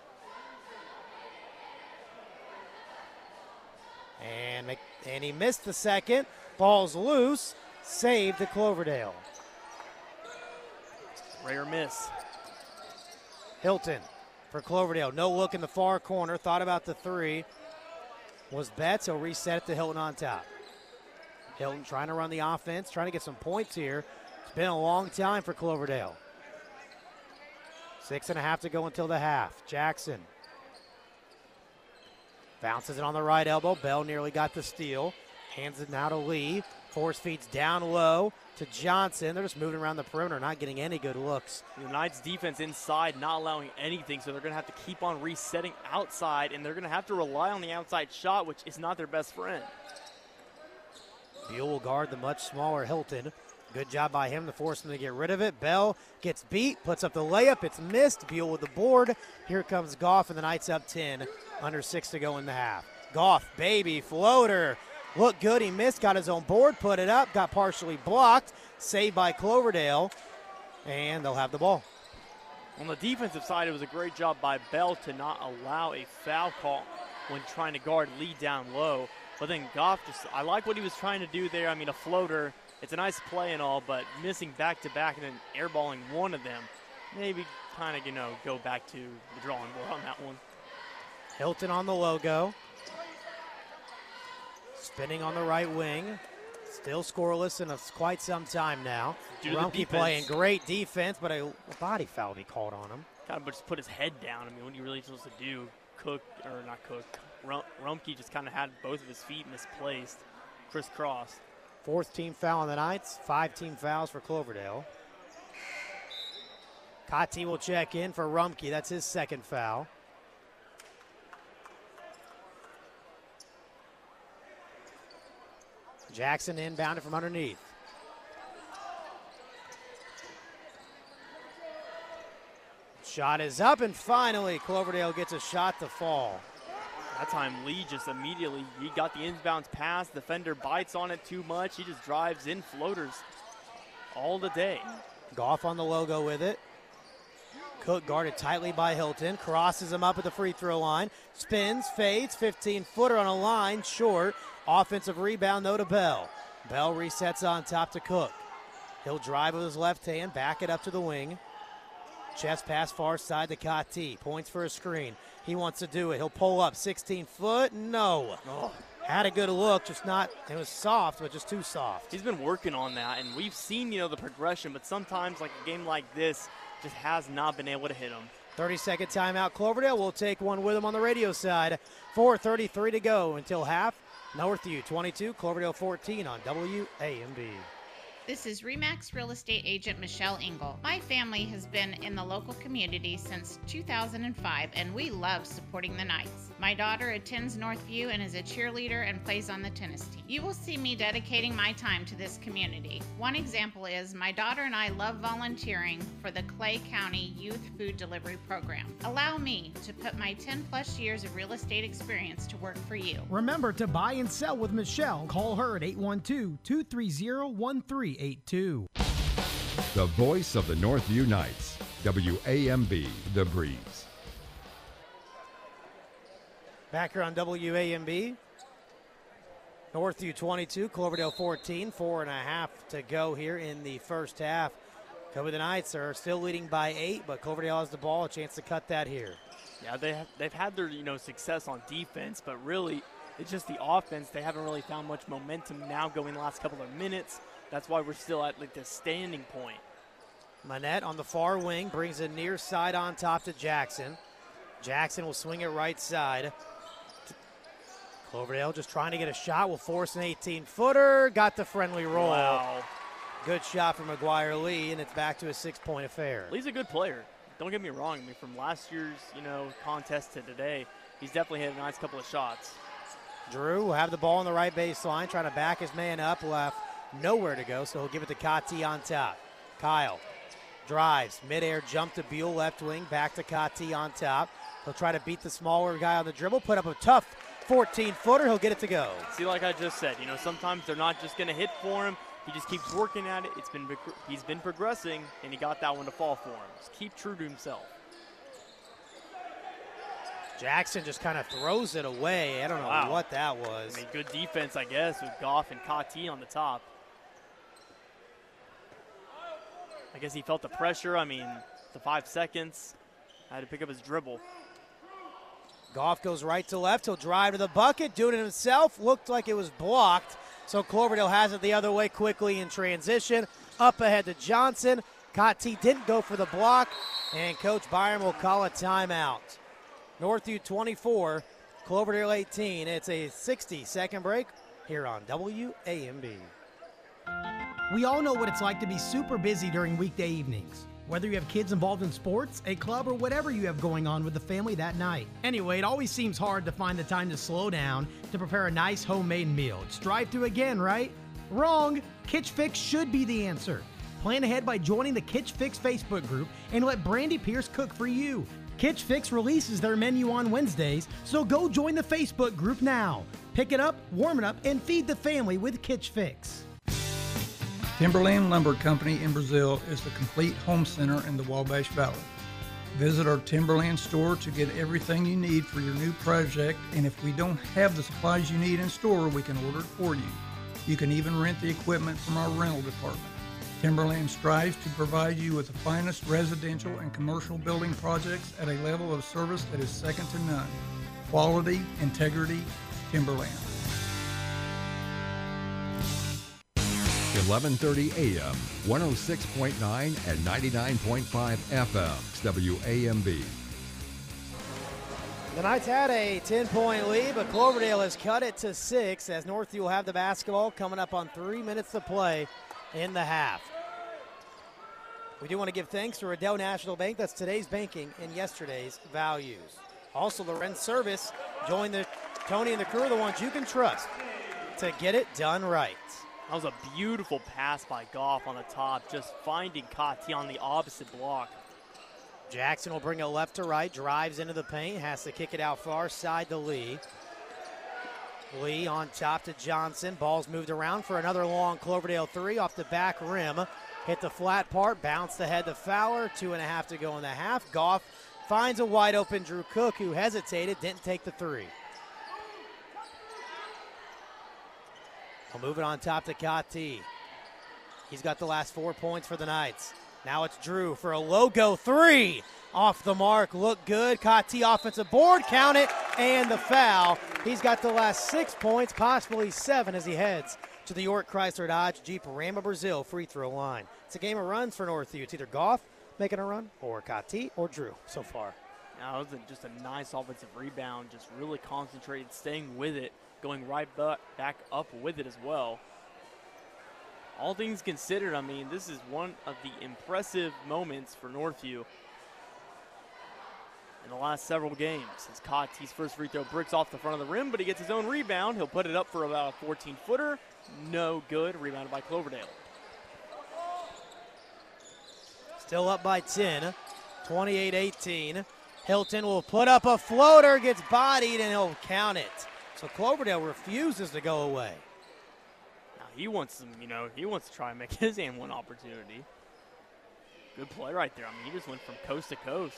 Speaker 3: And he missed the second. Ball's loose. Saved to Cloverdale.
Speaker 14: Rare miss.
Speaker 3: Hilton for Cloverdale. No look in the far corner. Thought about the three. Was Betts. He'll reset it to Hilton on top. Hilton trying to run the offense, trying to get some points here. It's been a long time for Cloverdale. 6.5 to go until the half. Jackson bounces it on the right elbow. Bell nearly got the steal. Hands it now to Lee. Force feeds down low to Johnson. They're just moving around the perimeter, not getting any good looks.
Speaker 14: The Knights defense inside, not allowing anything, so they're going to have to keep on resetting outside, and they're going to have to rely on the outside shot, which is not their best friend.
Speaker 3: Buell will guard the much smaller Hilton. Good job by him to force him to get rid of it. Bell gets beat, puts up the layup. It's missed. Buell with the board. Here comes Goff, and the Knights up 10. Under 6 to go in the half. Goff, baby, floater. Looked good. He missed, got his own board, put it up, got partially blocked. Saved by Cloverdale, and they'll have the ball.
Speaker 14: On the defensive side, it was a great job by Bell to not allow a foul call when trying to guard Lee down low. But then Goff I like what he was trying to do there. I mean, a floater, it's a nice play and all, but missing back-to-back and then airballing one of them, maybe kind of, go back to the drawing board on that one.
Speaker 3: Hilton on the logo. Spinning on the right wing. Still scoreless in quite some time now. Rumpke playing great defense, but a body foul be called on him.
Speaker 14: Kind of just put his head down. I mean, what are you really supposed to do? Rumpke just kind of had both of his feet misplaced, crisscrossed.
Speaker 3: 4th team foul on the Knights. 5 team fouls for Cloverdale. Kati will check in for Rumpke. That's his 2nd foul. Jackson inbounded from underneath. Shot is up, and finally Cloverdale gets a shot to fall.
Speaker 14: That time Lee just immediately, he got the inbounds pass. Defender bites on it too much. He just drives in floaters all the day.
Speaker 3: Goff on the logo with it. Cook guarded tightly by Hilton. Crosses him up at the free throw line. Spins, fades, 15-footer on a line, short. Offensive rebound, though, to Bell. Bell resets on top to Cook. He'll drive with his left hand, back it up to the wing. Chest pass far side to Kati. Points for a screen. He wants to do it. He'll pull up 16-foot. No. Oh. Had a good look, just not, it was soft, but just too soft.
Speaker 14: He's been working on that, and we've seen, the progression, but sometimes, like a game like this, just has not been able to hit him.
Speaker 3: 30-second timeout. Cloverdale will take one with him on the radio side. 4:33 to go until half. Northview 22, Cloverdale 14 on WAMB.
Speaker 19: This is RE/MAX Real Estate Agent Michelle Engel. My family has been in the local community since 2005, and we love supporting the Knights. My daughter attends Northview and is a cheerleader and plays on the tennis team. You will see me dedicating my time to this community. One example is my daughter and I love volunteering for the Clay County Youth Food Delivery Program. Allow me to put my 10-plus years of real estate experience to work for you.
Speaker 16: Remember to buy and sell with Michelle. Call her at 812-230-1382.
Speaker 1: The voice of the Northview Knights, WAMB, The Breeze.
Speaker 3: Back here on WAMB. Northview 22, Cloverdale 14, 4.5 to go here in the first half. Kobe the Knights are still leading by 8, but Cloverdale has the ball, a chance to cut that here.
Speaker 14: Yeah, they've had their success on defense, but really it's just the offense. They haven't really found much momentum now going the last couple of minutes. That's why we're still at the standing point.
Speaker 3: Manette on the far wing brings a near side on top to Jackson. Jackson will swing it right side. Cloverdale just trying to get a shot. Will force an 18-footer. Got the friendly roll.
Speaker 14: Wow.
Speaker 3: Good shot from McGuire Lee, and it's back to a 6-point affair.
Speaker 14: Lee's a good player. Don't get me wrong. I mean, from last year's contest to today, he's definitely had a nice couple of shots.
Speaker 3: Drew will have the ball on the right baseline, trying to back his man up left. Nowhere to go, so he'll give it to Kati on top. Kyle drives, midair jump to Buell, left wing, back to Kati on top. He'll try to beat the smaller guy on the dribble, put up a tough 14-footer. He'll get it to go.
Speaker 14: See, like I just said, sometimes they're not just going to hit for him. He just keeps working at it. He's been progressing, and he got that one to fall for him. Just keep true to himself.
Speaker 3: Jackson just kind of throws it away. I don't know what that was.
Speaker 14: I mean, good defense, I guess, with Goff and Kati on the top. I guess he felt the pressure. I mean, the 5 seconds. Had to pick up his dribble.
Speaker 3: Goff goes right to left. He'll drive to the bucket, doing it himself. Looked like it was blocked. So Cloverdale has it the other way quickly in transition. Up ahead to Johnson. Kati didn't go for the block, and Coach Byram will call a timeout. Northview 24, Cloverdale 18. It's a 60-second break here on WAMB.
Speaker 16: We all know what it's like to be super busy during weekday evenings. Whether you have kids involved in sports, a club, or whatever you have going on with the family that night. Anyway, it always seems hard to find the time to slow down to prepare a nice homemade meal. It's drive-thru again, right? Wrong. Kitch Fix should be the answer. Plan ahead by joining the Kitch Fix Facebook group and let Brandy Pierce cook for you. Kitch Fix releases their menu on Wednesdays, so go join the Facebook group now. Pick it up, warm it up, and feed the family with Kitch Fix.
Speaker 20: Timberland Lumber Company in Brazil is the complete home center in the Wabash Valley. Visit our Timberland store to get everything you need for your new project, and if we don't have the supplies you need in store, we can order it for you. You can even rent the equipment from our rental department. Timberland strives to provide you with the finest residential and commercial building projects at a level of service that is second to none. Quality, integrity, Timberland.
Speaker 1: 1130 AM, 106.9 and 99.5 FM, WAMB.
Speaker 3: The Knights had a 10-point lead, but Cloverdale has cut it to 6 as Northview will have the basketball coming up on 3 minutes to play in the half. We do want to give thanks to Riddell National Bank. That's today's banking and yesterday's values. Also, Lorenz Service joined Tony and the crew, the ones you can trust to get it done right.
Speaker 14: That was a beautiful pass by Goff on the top, just finding Kati on the opposite block.
Speaker 3: Jackson will bring it left to right, drives into the paint, has to kick it out far side to Lee. Lee on top to Johnson. Ball's moved around for another long Cloverdale three off the back rim. Hit the flat part, bounced ahead to Fowler. 2.5 to go in the half. Goff finds a wide open Drew Cook, who hesitated, didn't take the three. We'll move it on top to Kati. He's got the last 4 points for the Knights. Now it's Drew for a logo three. Off the mark, look good. Kati offensive board, count it, and the foul. He's got the last 6 points, possibly 7 as he heads to the York Chrysler Dodge Jeep Ram of Brazil free throw line. It's a game of runs for Northview. It's either Goff making a run or Kati or Drew so far.
Speaker 14: Now it was just a nice offensive rebound, just really concentrated, staying with it, going right back up with it as well. All things considered, I mean, this is one of the impressive moments for Northview in the last several games. As Kati's first free throw bricks off the front of the rim, but he gets his own rebound. He'll put it up for about a 14-footer. No good. Rebounded by Cloverdale.
Speaker 3: Still up by 10, 28-18. Hilton will put up a floater, gets bodied, and he'll count it. So Cloverdale refuses to go away.
Speaker 14: Now he wants some, he wants to try and make his and one opportunity. Good play right there. I mean, he just went from coast to coast.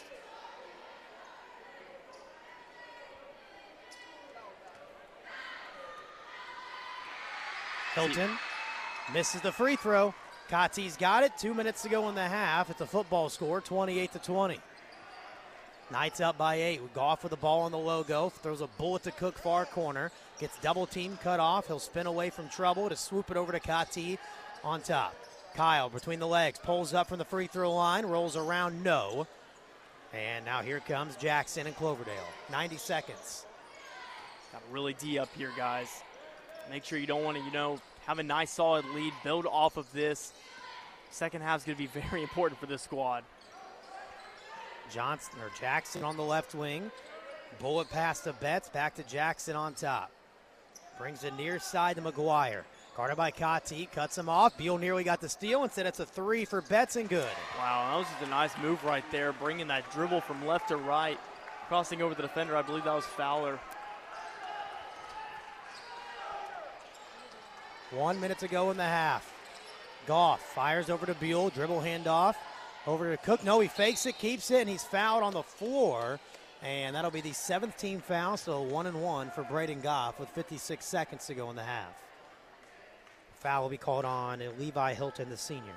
Speaker 3: Hilton misses the free throw. Kati's got it. 2 minutes to go in the half. It's a football score, 28-20. Knights up by 8. Goff with the ball on the logo. Throws a bullet to Cook far corner. Gets double team cut off. He'll spin away from trouble to swoop it over to Kati on top. Kyle between the legs. Pulls up from the free throw line. Rolls around. No. And now here comes Jackson and Cloverdale. 90 seconds.
Speaker 14: Got to really D up here, guys. Make sure you don't want to, have a nice solid lead. Build off of this. Second half is going to be very important for this squad.
Speaker 3: Jackson on the left wing. Bullet pass to Betts. Back to Jackson on top. Brings it near side to McGuire. Guarded by Kati. Cuts him off. Beal nearly got the steal. Instead, it's a three for Betts and good.
Speaker 14: Wow, that was just a nice move right there. Bringing that dribble from left to right. Crossing over the defender. I believe that was Fowler.
Speaker 3: 1 minute to go in the half. Goff fires over to Buell, dribble handoff, over to Cook. No, he fakes it, keeps it, and he's fouled on the floor. And that'll be the 7th team foul, so 1-1 for Braden Goff with 56 seconds to go in the half. Foul will be called on Levi Hilton, the senior.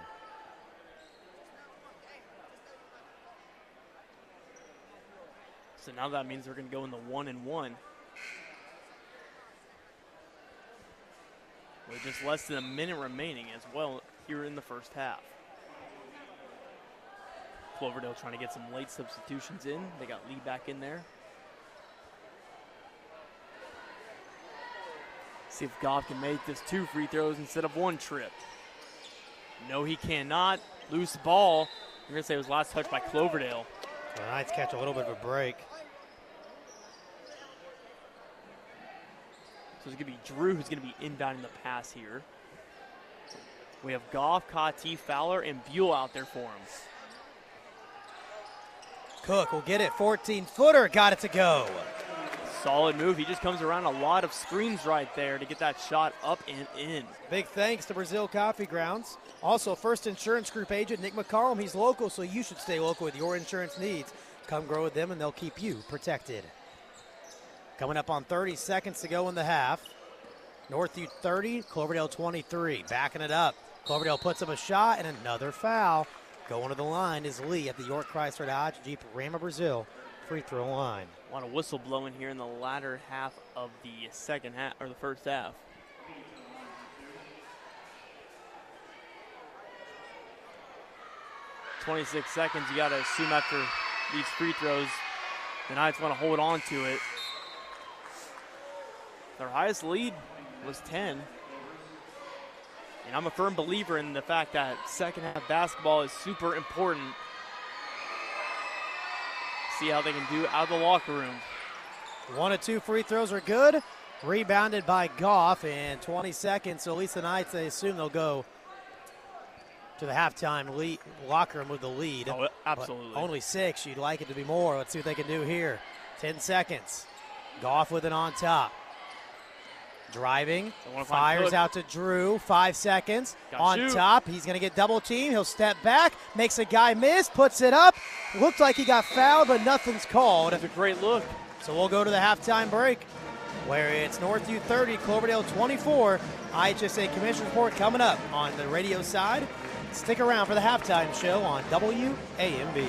Speaker 14: So now that means we're going to go in the 1-1. With just less than a minute remaining as well here in the first half. Cloverdale trying to get some late substitutions in. They got Lee back in there. See if Goff can make this 2 free throws instead of 1 trip. No, he cannot. Loose ball. You're going to say it was last touch by Cloverdale.
Speaker 3: The Knights catch a little bit of a break.
Speaker 14: So it's going to be Drew who's going to be inbounding the pass here. We have Goff, Kati, Fowler, and Buell out there for him.
Speaker 3: Cook will get it, 14-footer, got it to go.
Speaker 14: Solid move. He just comes around a lot of screens right there to get that shot up and in.
Speaker 3: Big thanks to Brazil Coffee Grounds. Also, First Insurance Group agent Nick McCollum. He's local, so you should stay local with your insurance needs. Come grow with them, and they'll keep you protected. Coming up on 30 seconds to go in the half. Northview 30, Cloverdale 23. Backing it up. Cloverdale puts up a shot and another foul. Going to the line is Lee at the York Chrysler Dodge Jeep Ram of Brazil free throw line.
Speaker 14: A lot of whistle blowing here in the latter half of the second half, or the first half. "26 seconds, you got to assume after these free throws, the Knights want to hold on to it. Their highest lead was 10. And I'm a firm believer in the fact that second half basketball is super important. See how they can do out of the locker room.
Speaker 3: 1 of 2 free throws are good. Rebounded by Goff in 20 seconds. So at least the Knights, they assume they'll go to the halftime locker room with the lead.
Speaker 14: Oh, absolutely.
Speaker 3: But only 6. You'd like it to be more. Let's see what they can do here. 10 seconds. Goff with it on top. Driving, fires out to Drew, 5 seconds. On top, he's going to get double teamed. He'll step back, makes a guy miss, puts it up. Looked like he got fouled, but nothing's called.
Speaker 14: It's a great look.
Speaker 3: So we'll go to the halftime break, where it's Northview 30, Cloverdale 24. IHSA Commission Report coming up on the radio side. Stick around for the halftime show on WAMB.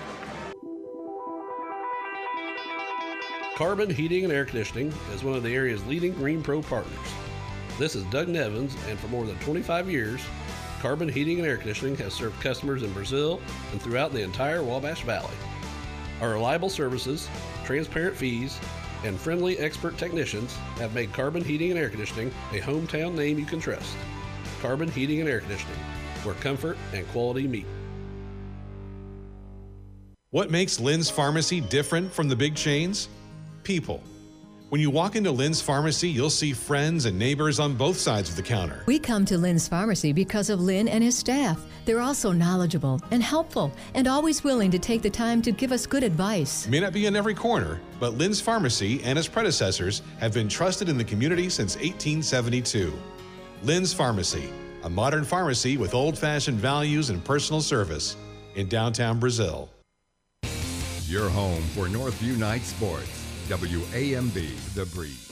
Speaker 17: Carbon Heating and Air Conditioning is one of the area's leading Green Pro partners. This is Doug Nevins, and for more than 25 years, Carbon Heating and Air Conditioning has served customers in Brazil and throughout the entire Wabash Valley. Our reliable services, transparent fees, and friendly expert technicians have made Carbon Heating and Air Conditioning a hometown name you can trust. Carbon Heating and Air Conditioning, where comfort and quality meet.
Speaker 21: What makes Lynn's Pharmacy different from the big chains? People. When you walk into Lynn's Pharmacy, you'll see friends and neighbors on both sides of the counter.
Speaker 22: We come to Lynn's Pharmacy because of Lynn and his staff. They're also knowledgeable and helpful and always willing to take the time to give us good advice.
Speaker 21: May not be in every corner, but Lynn's Pharmacy and its predecessors have been trusted in the community since 1872. Lynn's Pharmacy, a modern pharmacy with old-fashioned values and personal service in downtown Brazil.
Speaker 1: Your home for Northview Night Sports. WAMB, The Breeze.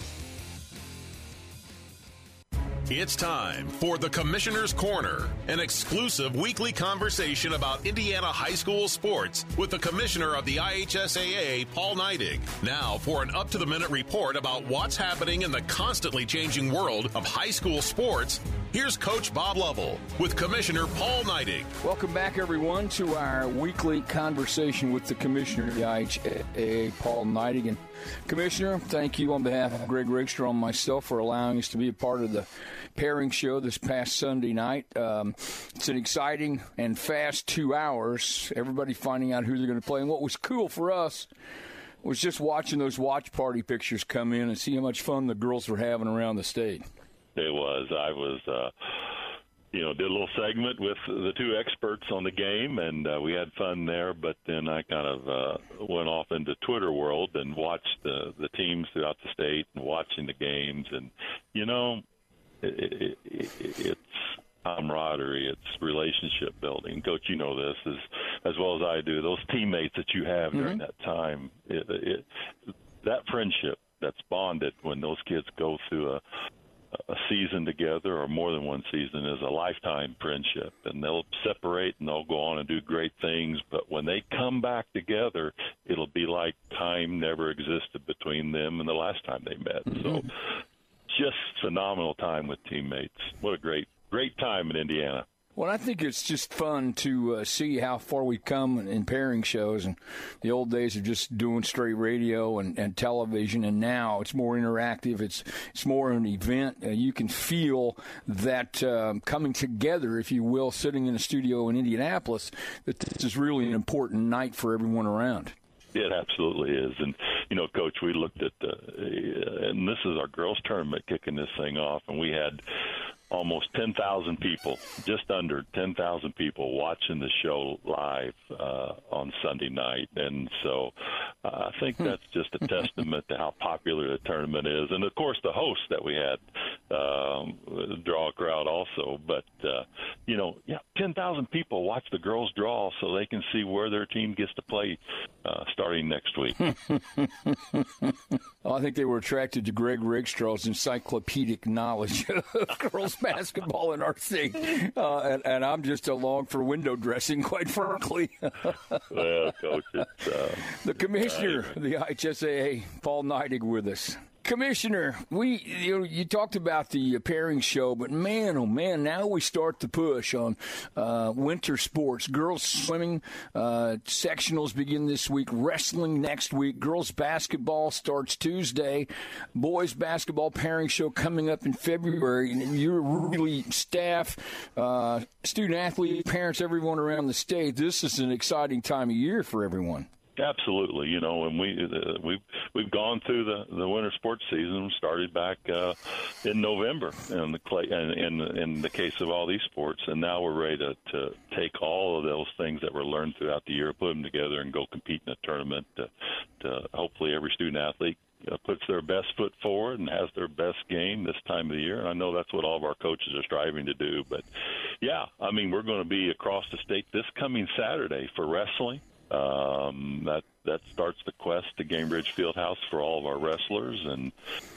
Speaker 23: It's time for the Commissioner's Corner, an exclusive weekly conversation about Indiana high school sports with the Commissioner of the IHSAA, Paul Neidig. Now for an up-to-the-minute report about what's happening in the constantly changing world of high school sports, here's Coach Bob Lovell with Commissioner Paul Neidig.
Speaker 24: Welcome back, everyone, to our weekly conversation with the Commissioner of the IHSAA, Paul Neidig. And Commissioner, thank you on behalf of Greg Rickster and myself for allowing us to be a part of the pairing show this past Sunday night. It's an exciting and fast 2 hours, everybody finding out who they're going to play. And what was cool for us was just watching those watch party pictures come in and see how much fun the girls were having around the state.
Speaker 25: It was. I was, did a little segment with the two experts on the game, and we had fun there. But then I kind of went off into Twitter world and watched the teams throughout the state and watching the games. And, it's I'm camaraderie. It's relationship building. Coach, you know this as well as I do. Those teammates that you have during that time, that friendship that's bonded when those kids go through a season together or more than one season is a lifetime friendship, and they'll separate and they'll go on and do great things, but when they come back together, it'll be like time never existed between them and the last time they met. So just phenomenal time with teammates. What a great time in Indiana.
Speaker 24: Well, I think it's just fun to see how far we've come in pairing shows. And the old days of just doing straight radio and television, and now it's more interactive. It's more an event. You can feel that coming together, if you will, sitting in a studio in Indianapolis, that this is really an important night for everyone around.
Speaker 25: It absolutely is. And, Coach, we looked at and this is our girls' tournament kicking this thing off, and we had almost 10,000 people, just under 10,000 people watching the show live on Sunday night. And so I think that's just a testament to how popular the tournament is. And, of course, the hosts that we had draw a crowd also. But, 10,000 people watch the girls draw so they can see where their team gets to play starting next week.
Speaker 24: Well, I think they were attracted to Greg Rigstraw's encyclopedic knowledge of girls basketball in our state, and I'm just along for window dressing, quite frankly.
Speaker 25: Well, Coach, it's
Speaker 24: the commissioner of the IHSAA, Paul Neidig, with us. Commissioner, you talked about the pairing show, but man, oh man, now we start the push on winter sports. Girls swimming sectionals begin this week, wrestling next week, girls basketball starts Tuesday, boys basketball pairing show coming up in February. And you're really staff, student athlete, parents, everyone around the state. This is an exciting time of year for everyone.
Speaker 25: Absolutely, and we've gone through the winter sports season. Started back in November in the case of all these sports, and now we're ready to take all of those things that were learned throughout the year, put them together, and go compete in a tournament. To hopefully every student athlete puts their best foot forward and has their best game this time of the year. And I know that's what all of our coaches are striving to do. But yeah, we're going to be across the state this coming Saturday for wrestling. That starts the quest to Gainbridge Fieldhouse for all of our wrestlers, and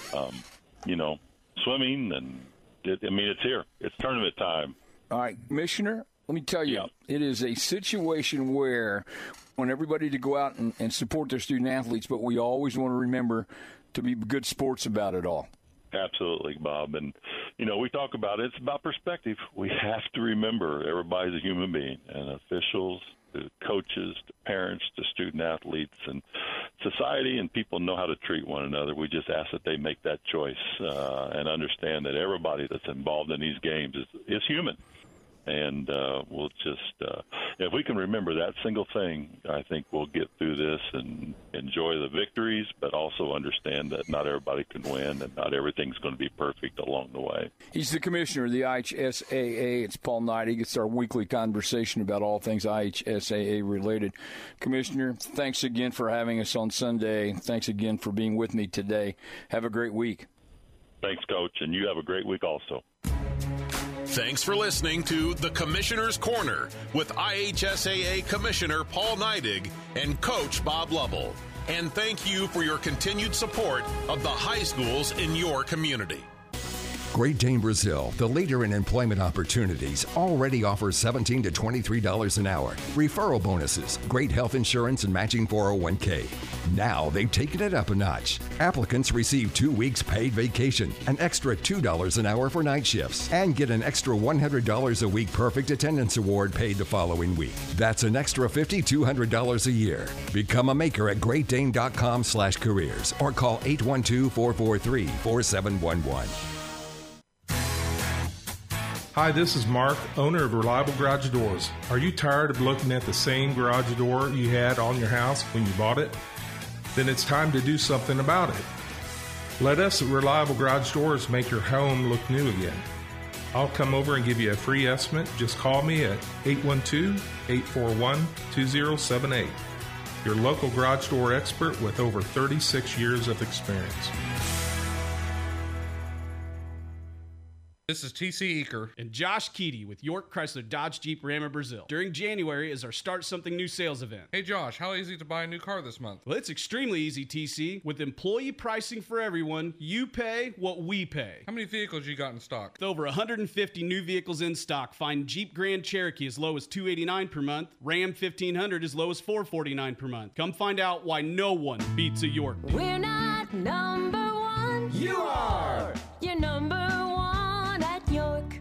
Speaker 25: swimming, and it's here. It's tournament time.
Speaker 24: All right, Commissioner, let me tell you, it is a situation where we want everybody to go out and support their student athletes, but we always want to remember to be good sports about it all.
Speaker 25: Absolutely, Bob. And, we talk about it. It's about perspective. We have to remember everybody's a human being, and officials, to coaches, to parents, to student athletes, and society and people know how to treat one another. We just ask that they make that choice and understand that everybody that's involved in these games is human. And we'll just, if we can remember that single thing, I think we'll get through this and enjoy the victories, but also understand that not everybody can win and not everything's going to be perfect along the way.
Speaker 24: He's the commissioner of the IHSAA. It's Paul Neidig. It's our weekly conversation about all things IHSAA related. Commissioner, thanks again for having us on Sunday. Thanks again for being with me today. Have a great week.
Speaker 25: Thanks, Coach, and you have a great week also.
Speaker 23: Thanks for listening to The Commissioner's Corner with IHSAA Commissioner Paul Neidig and Coach Bob Lovell. And thank you for your continued support of the high schools in your community.
Speaker 1: Great Dane Brazil, the leader in employment opportunities, already offers $17 to $23 an hour, referral bonuses, great health insurance, and matching 401k. Now they've taken it up a notch. Applicants receive 2 weeks paid vacation, an extra $2 an hour for night shifts, and get an extra $100 a week perfect attendance award paid the following week. That's an extra $5,200 a year. Become a maker at greatdane.com/careers or call 812-443-4711.
Speaker 4: Hi, this is Mark, owner of Reliable Garage Doors. Are you tired of looking at the same garage door you had on your house when you bought it? Then it's time to do something about it. Let us at Reliable Garage Doors make your home look new again. I'll come over and give you a free estimate. Just call me at 812-841-2078. Your local garage door expert with over 36 years of experience.
Speaker 5: This is TC Eaker
Speaker 6: and Josh Keedy with York Chrysler Dodge Jeep Ram of Brazil. During January is our Start Something New sales event.
Speaker 5: Hey Josh, how easy to buy a new car this month?
Speaker 6: Well, it's extremely easy, TC. With employee pricing for everyone, you pay what we pay.
Speaker 5: How many vehicles you got in stock?
Speaker 6: With over 150 new vehicles in stock, find Jeep Grand Cherokee as low as $289 per month, Ram 1500 as low as $449 per month. Come find out why no one beats a York.
Speaker 11: We're not number one.
Speaker 6: You are!
Speaker 11: You're number one at York.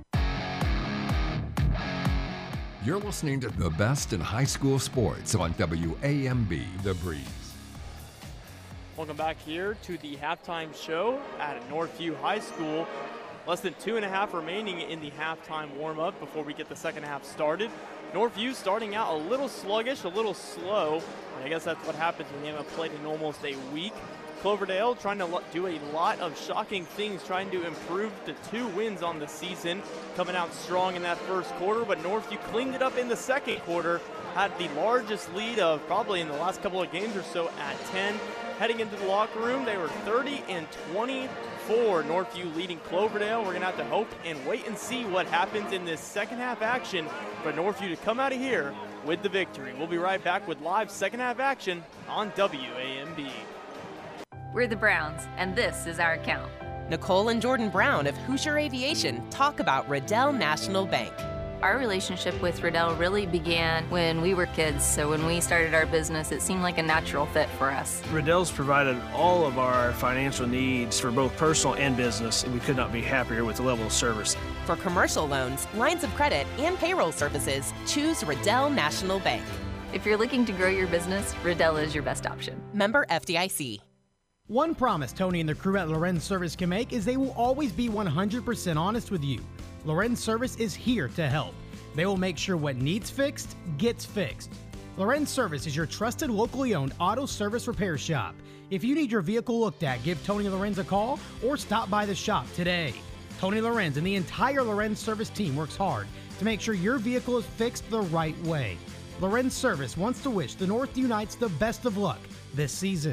Speaker 1: You're listening to the best in high school sports on WAMB The Breeze.
Speaker 14: Welcome back here to the halftime show at Northview High School. Less than 2.5 remaining in the halftime warm-up before we get the second half started. Northview starting out a little sluggish, a little slow. And I guess that's what happens when you haven't played in almost a week. Cloverdale trying to do a lot of shocking things, trying to improve to 2 wins on the season, coming out strong in that first quarter, but Northview cleaned it up in the second quarter, had the largest lead of probably in the last couple of games or so at 10. Heading into the locker room, they were 30-24, Northview leading Cloverdale. We're going to have to hope and wait and see what happens in this second half action for Northview to come out of here with the victory. We'll be right back with live second half action on WAMB.
Speaker 7: We're the Browns, and this is our account.
Speaker 13: Nicole and Jordan Brown of Hoosier Aviation talk about Riddell National Bank.
Speaker 7: Our relationship with Riddell really began when we were kids, so when we started our business, it seemed like a natural fit for us.
Speaker 8: Riddell's provided all of our financial needs for both personal and business, and we could not be happier with the level of service.
Speaker 13: For commercial loans, lines of credit, and payroll services, choose Riddell National Bank.
Speaker 7: If you're looking to grow your business, Riddell is your best option.
Speaker 13: Member FDIC.
Speaker 16: One promise Tony and the crew at Lorenz Service can make is they will always be 100% honest with you. Lorenz Service is here to help. They will make sure what needs fixed gets fixed. Lorenz Service is your trusted locally owned auto service repair shop. If you need your vehicle looked at, give Tony Lorenz a call or stop by the shop today. Tony Lorenz and the entire Lorenz Service team works hard to make sure your vehicle is fixed the right way. Lorenz Service wants to wish the Northview Knights the best of luck this season.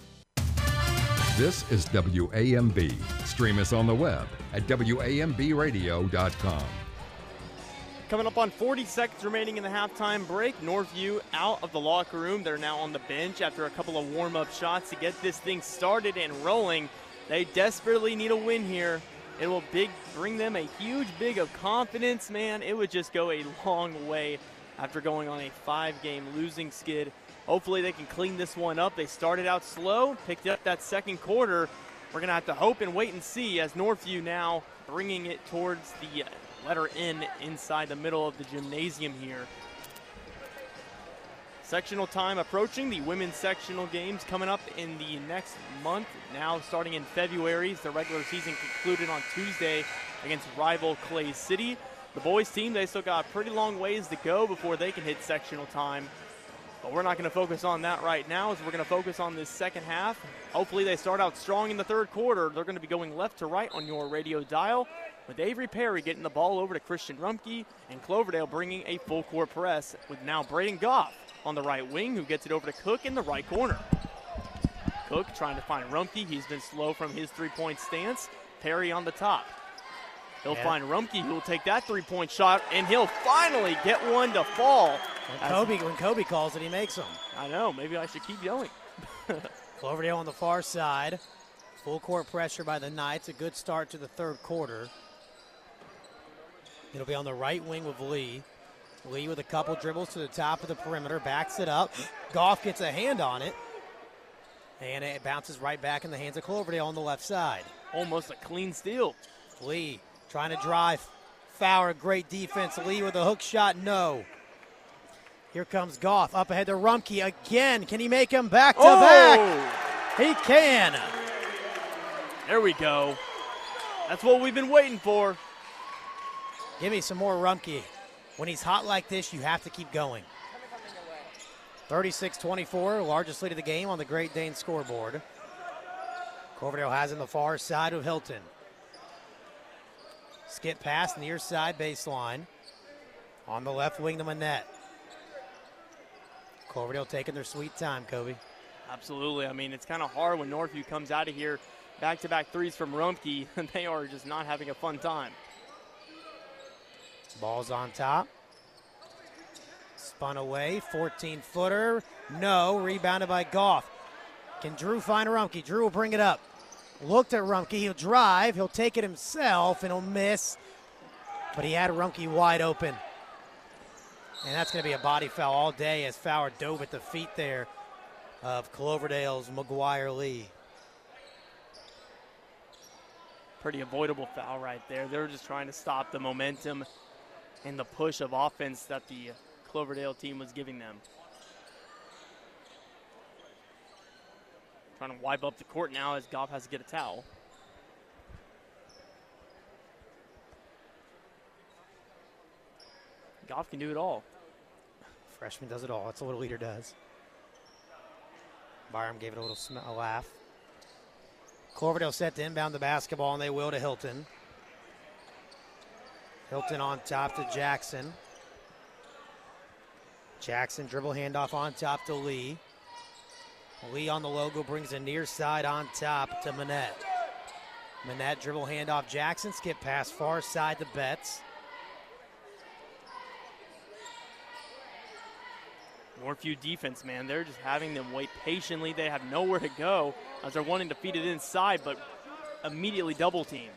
Speaker 1: This is WAMB. Stream us on the web at WAMBradio.com.
Speaker 14: Coming up on 40 seconds remaining in the halftime break, Northview out of the locker room. They're now on the bench after a couple of warm-up shots to get this thing started and rolling. They desperately need a win here. It will bring them a huge big of confidence, man. It would just go a long way after going on a 5-game losing skid. Hopefully they can clean this one up. They started out slow, picked up that second quarter. We're going to have to hope and wait and see as Northview now bringing it towards the letter N inside the middle of the gymnasium here. Sectional time approaching. The women's sectional games coming up in the next month. Now starting in February, the regular season concluded on Tuesday against rival Clay City. The boys team, they still got a pretty long ways to go before they can hit sectional time. But we're not going to focus on that right now, as we're going to focus on this second half. Hopefully they start out strong in the third quarter. They're going to be going left to right on your radio dial, with Avery Perry getting the ball over to Christian Rumpke, and Cloverdale bringing a full court press with now Braden Goff on the right wing, who gets it over to Cook in the right corner. Cook trying to find Rumpke. He's been slow from his three-point stance. Perry on the top. He'll find Rumpke, who will take that three-point shot, and he'll finally get one to fall.
Speaker 3: When Kobe calls it, he makes them.
Speaker 14: I know. Maybe I should keep going.
Speaker 3: Cloverdale on the far side. Full court pressure by the Knights. A good start to the third quarter. It'll be on the right wing with Lee. Lee with a couple dribbles to the top of the perimeter. Backs it up. Goff gets a hand on it. And it bounces right back in the hands of Cloverdale on the left side.
Speaker 14: Almost a clean steal.
Speaker 3: Lee trying to drive. Fowler, great defense. Lee with a hook shot, no. Here comes Goff, up ahead to Rumpke again. Can he make him back to back? He can.
Speaker 14: There we go. That's what we've been waiting for.
Speaker 3: Give me some more Rumpke. When he's hot like this, you have to keep going. 36-24, largest lead of the game on the Great Dane scoreboard. Cloverdale has in the far side of Hilton. Skip pass near side baseline. On the left wing to Manette. Cloverdale taking their sweet time, Kobe.
Speaker 14: Absolutely. I mean, it's kind of hard when Northview comes out of here back-to-back threes from Rumpke, and they are just not having a fun time.
Speaker 3: Ball's on top. Spun away, 14-footer. No, rebounded by Goff. Can Drew find Rumpke? Drew will bring it up. Looked at Rumpke, he'll drive, he'll take it himself, and he'll miss. But he had Rumpke wide open. And that's going to be a body foul all day as Fowler dove at the feet there of Cloverdale's McGuire Lee.
Speaker 14: Pretty avoidable foul right there. They were just trying to stop the momentum and the push of offense that the Cloverdale team was giving them. Trying to wipe up the court now as Goff has to get a towel. Goff can do it all.
Speaker 3: Freshman does it all. That's what a leader does. Byram gave it a little a laugh. Cloverdale set to inbound the basketball, and they will to Hilton. Hilton on top to Jackson. Jackson dribble handoff on top to Lee. Lee on the logo brings a near side on top to Manette. Manette dribble handoff Jackson. Skip pass far side to Betts.
Speaker 14: Northview defense, man, they're just having them wait patiently. They have nowhere to go as they're wanting to feed it inside, but immediately double team.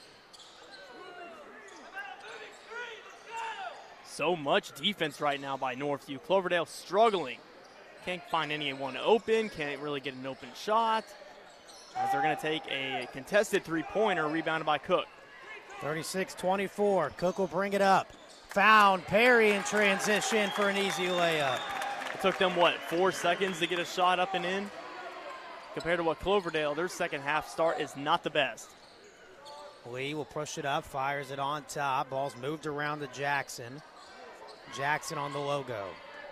Speaker 14: So much defense right now by Northview. Cloverdale struggling. Can't find anyone open, can't really get an open shot. As they're going to take a contested three-pointer rebounded by Cook.
Speaker 3: 36-24. Cook will bring it up. Found Perry in transition for an easy layup.
Speaker 14: It took them, 4 seconds to get a shot up and in? Compared to what Cloverdale, their second half start is not the best.
Speaker 3: Lee will push it up, fires it on top. Ball's moved around to Jackson. Jackson on the logo.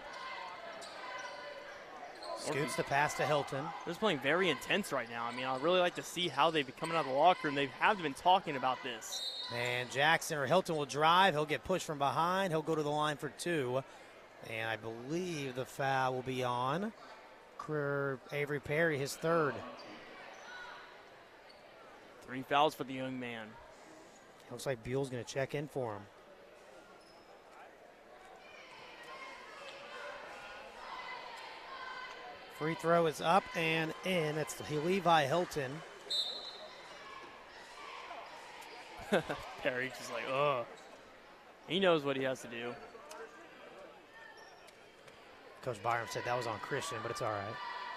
Speaker 3: Scoots the pass to Hilton.
Speaker 14: They're just playing very intense right now. I mean, I'd really like to see how they've been coming out of the locker room. They have been talking about this.
Speaker 3: And Jackson or Hilton will drive. He'll get pushed from behind. He'll go to the line for two. And I believe the foul will be on Avery Perry, his third.
Speaker 14: 3 fouls for the young man.
Speaker 3: Looks like Buell's going to check in for him. Free throw is up and in. It's Levi Hilton.
Speaker 14: Perry just like, ugh. He knows what he has to do.
Speaker 3: Coach Byram said that was on Christian, but it's all right.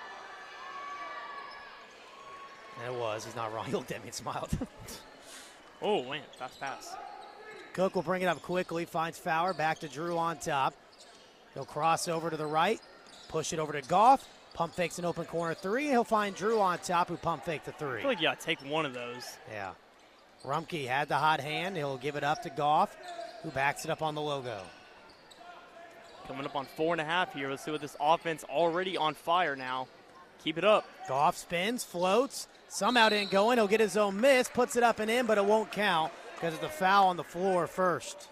Speaker 3: And it was. He's not wrong. He looked at me and smiled.
Speaker 14: Oh, man. Fast pass.
Speaker 3: Cook will bring it up quickly. Finds Fowler. Back to Drew on top. He'll cross over to the right. Push it over to Goff. Pump fakes an open corner three. He'll find Drew on top, who pump faked the three.
Speaker 14: I feel like you got to take one of those.
Speaker 3: Yeah. Rumpke had the hot hand. He'll give it up to Goff, who backs it up on the logo.
Speaker 14: Coming up on 4.5 here. Let's see what this offense already on fire now. Keep it up.
Speaker 3: Goff spins, floats. Somehow didn't go in. He'll get his own miss, puts it up and in, but it won't count because it's a foul on the floor first.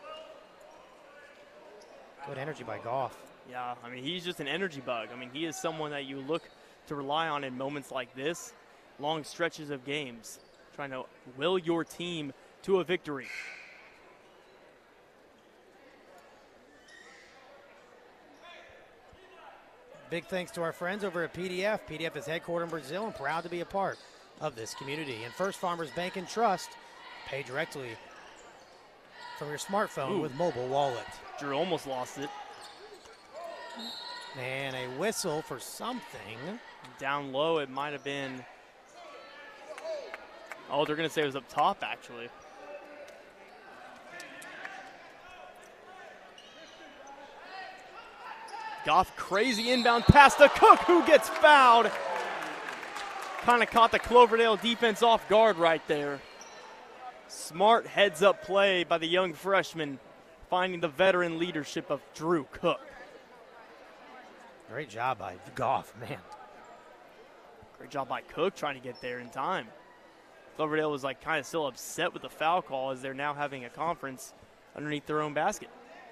Speaker 3: Good energy by Goff.
Speaker 14: Yeah, I mean, he's just an energy bug. I mean, he is someone that you look to rely on in moments like this, long stretches of games, trying to will your team to a victory.
Speaker 3: Big thanks to our friends over at PDF. PDF is headquartered in Brazil and proud to be a part of this community. And First Farmers Bank and Trust, pay directly from your smartphone with mobile wallet.
Speaker 14: Drew almost lost it.
Speaker 3: And a whistle for something.
Speaker 14: Down low, it might have been. Oh, they're going to say it was up top, actually. Goff, crazy inbound pass to Cook, who gets fouled. Kind of caught the Cloverdale defense off guard right there. Smart heads-up play by the young freshman, finding the veteran leadership of Drew Cook.
Speaker 3: Great job by Goff, man.
Speaker 14: Great job by Cook trying to get there in time. Cloverdale was like kind of still upset with the foul call as they're now having a conference underneath their own basket.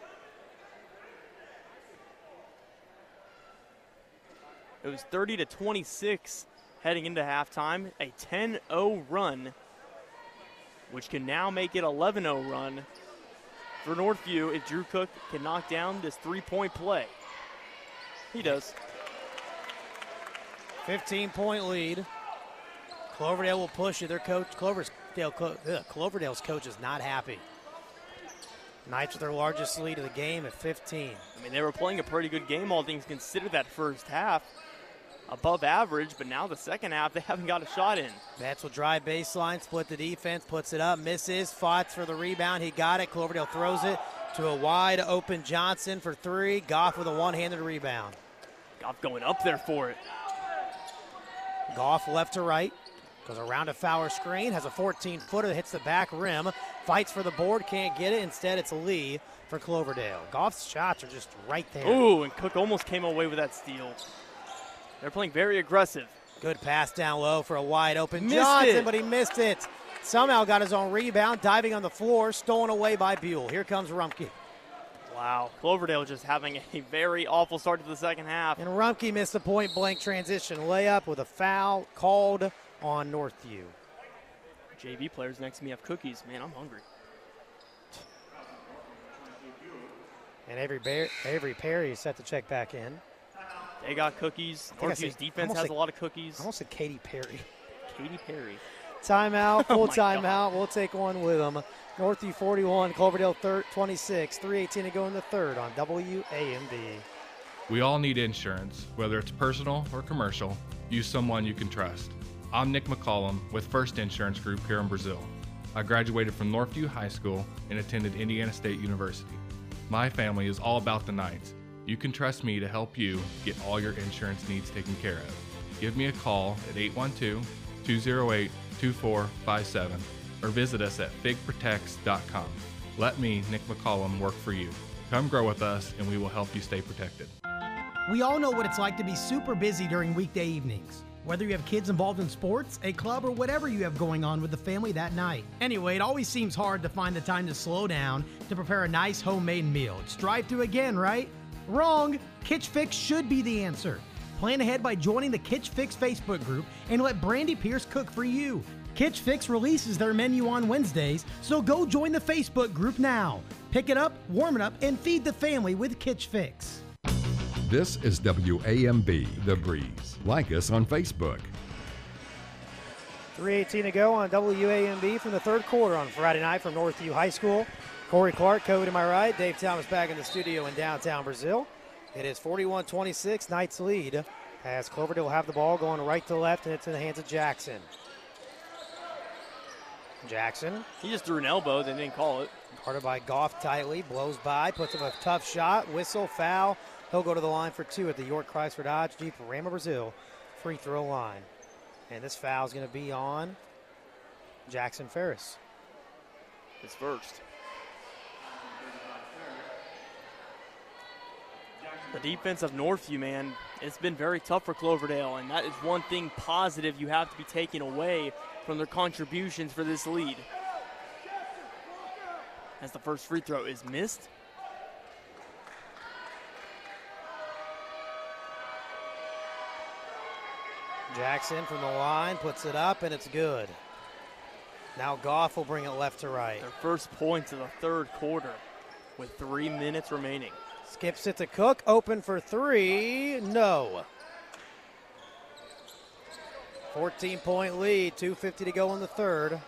Speaker 14: It was 30-26 heading into halftime, a 10-0 run, which can now make it 11-0 run for Northview if Drew Cook can knock down this three-point play. He does.
Speaker 3: 15-point lead. Cloverdale will push it. Their coach, Cloverdale's coach is not happy. Knights with their largest lead of the game at 15.
Speaker 14: I mean, they were playing a pretty good game, all things considered, that first half. Above average, but now the second half, they haven't got a shot in.
Speaker 3: Betts will drive baseline, split the defense, puts it up, misses, fights for the rebound. He got it. Cloverdale throws it to a wide open Johnson for three. Goff with a one-handed rebound.
Speaker 14: Goff going up there for it.
Speaker 3: Goff left to right. Goes around a Fowler screen, has a 14-footer that hits the back rim, fights for the board, can't get it. Instead, it's Lee for Cloverdale. Goff's shots are just right there.
Speaker 14: Ooh, and Cook almost came away with that steal. They're playing very aggressive.
Speaker 3: Good pass down low for a wide open Johnson, but he missed it. Somehow got his own rebound, diving on the floor, stolen away by Buell. Here comes Rumpke.
Speaker 14: Wow, Cloverdale just having a very awful start to the second half.
Speaker 3: And Rumpke missed the point-blank transition layup with a foul called on Northview.
Speaker 14: JV players next to me have cookies. Man, I'm hungry.
Speaker 3: And Avery Perry is set to check back in.
Speaker 14: They got cookies. Northview's defense has a lot of cookies.
Speaker 3: I almost said Katy Perry.
Speaker 14: Katy Perry.
Speaker 3: Timeout, full timeout. We'll take one with them. Northview 41, Cloverdale 26. 3:18 to go in the third on WAMB.
Speaker 5: We all need insurance, whether it's personal or commercial. Use someone you can trust. I'm Nick McCollum with First Insurance Group here in Brazil. I graduated from Northview High School and attended Indiana State University. My family is all about the Knights. You can trust me to help you get all your insurance needs taken care of. Give me a call at 812-208-2457 or visit us at figprotects.com. Let me, Nick McCollum, work for you. Come grow with us and we will help you stay protected.
Speaker 16: We all know what it's like to be super busy during weekday evenings. Whether you have kids involved in sports, a club, or whatever you have going on with the family that night. Anyway, it always seems hard to find the time to slow down to prepare a nice homemade meal. It's drive-thru again, right? Wrong! Kitch Fix should be the answer. Plan ahead by joining the Kitch Fix Facebook group and let Brandy Pierce cook for you. Kitch Fix releases their menu on Wednesdays, so go join the Facebook group now. Pick it up, warm it up, and feed the family with Kitch Fix.
Speaker 1: This is WAMB, The Breeze. Like us on Facebook.
Speaker 3: 3:18 to go on WAMB from the third quarter on Friday night from Northview High School. Corey Clark, Cody to my right. Dave Thomas back in the studio in downtown Brazil. It is 41-26, Knights lead as Cloverdale will have the ball going right to left, and it's in the hands of Jackson. Jackson.
Speaker 14: He just threw an elbow, they didn't call it.
Speaker 3: Guarded by Goff tightly, blows by, puts up a tough shot, whistle, foul. He'll go to the line for two at the York Chrysler Dodge Jeep Rama Brazil free throw line. And this foul is going to be on Jackson Ferris.
Speaker 14: His first. The defense of Northview, man, it's been very tough for Cloverdale, and that is one thing positive you have to be taking away from their contributions for this lead. As the first free throw is missed.
Speaker 3: Jackson from the line puts it up, and it's good. Now Goff will bring it left to right.
Speaker 14: Their first points of the third quarter with 3 minutes remaining.
Speaker 3: Skips it to Cook, open for three, no. 14-point lead, 2:50 to go in the third.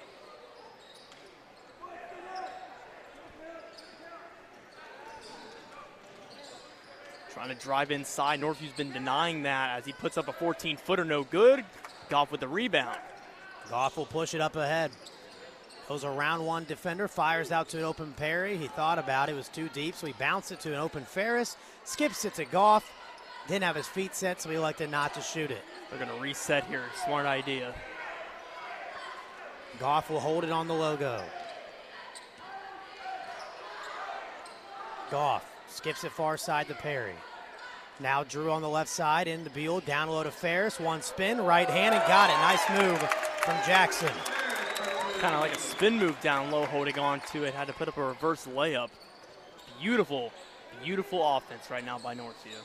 Speaker 14: Trying to drive inside. Northview's been denying that as he puts up a 14-footer, no good. Goff with the rebound.
Speaker 3: Goff will push it up ahead. Goes around one defender, fires out to an open Perry. He thought about it, it was too deep, so he bounced it to an open Ferris. Skips it to Goff. Didn't have his feet set, so he elected not to shoot it.
Speaker 14: They're going to reset here. Smart idea.
Speaker 3: Goff will hold it on the logo. Goff skips it far side to Perry. Now Drew on the left side, into Buell, down low to Ferris. One spin, right hand, and got it. Nice move from Jackson.
Speaker 14: Kind of like a spin move down low, holding on to it. Had to put up a reverse layup. Beautiful, beautiful offense right now by Northview.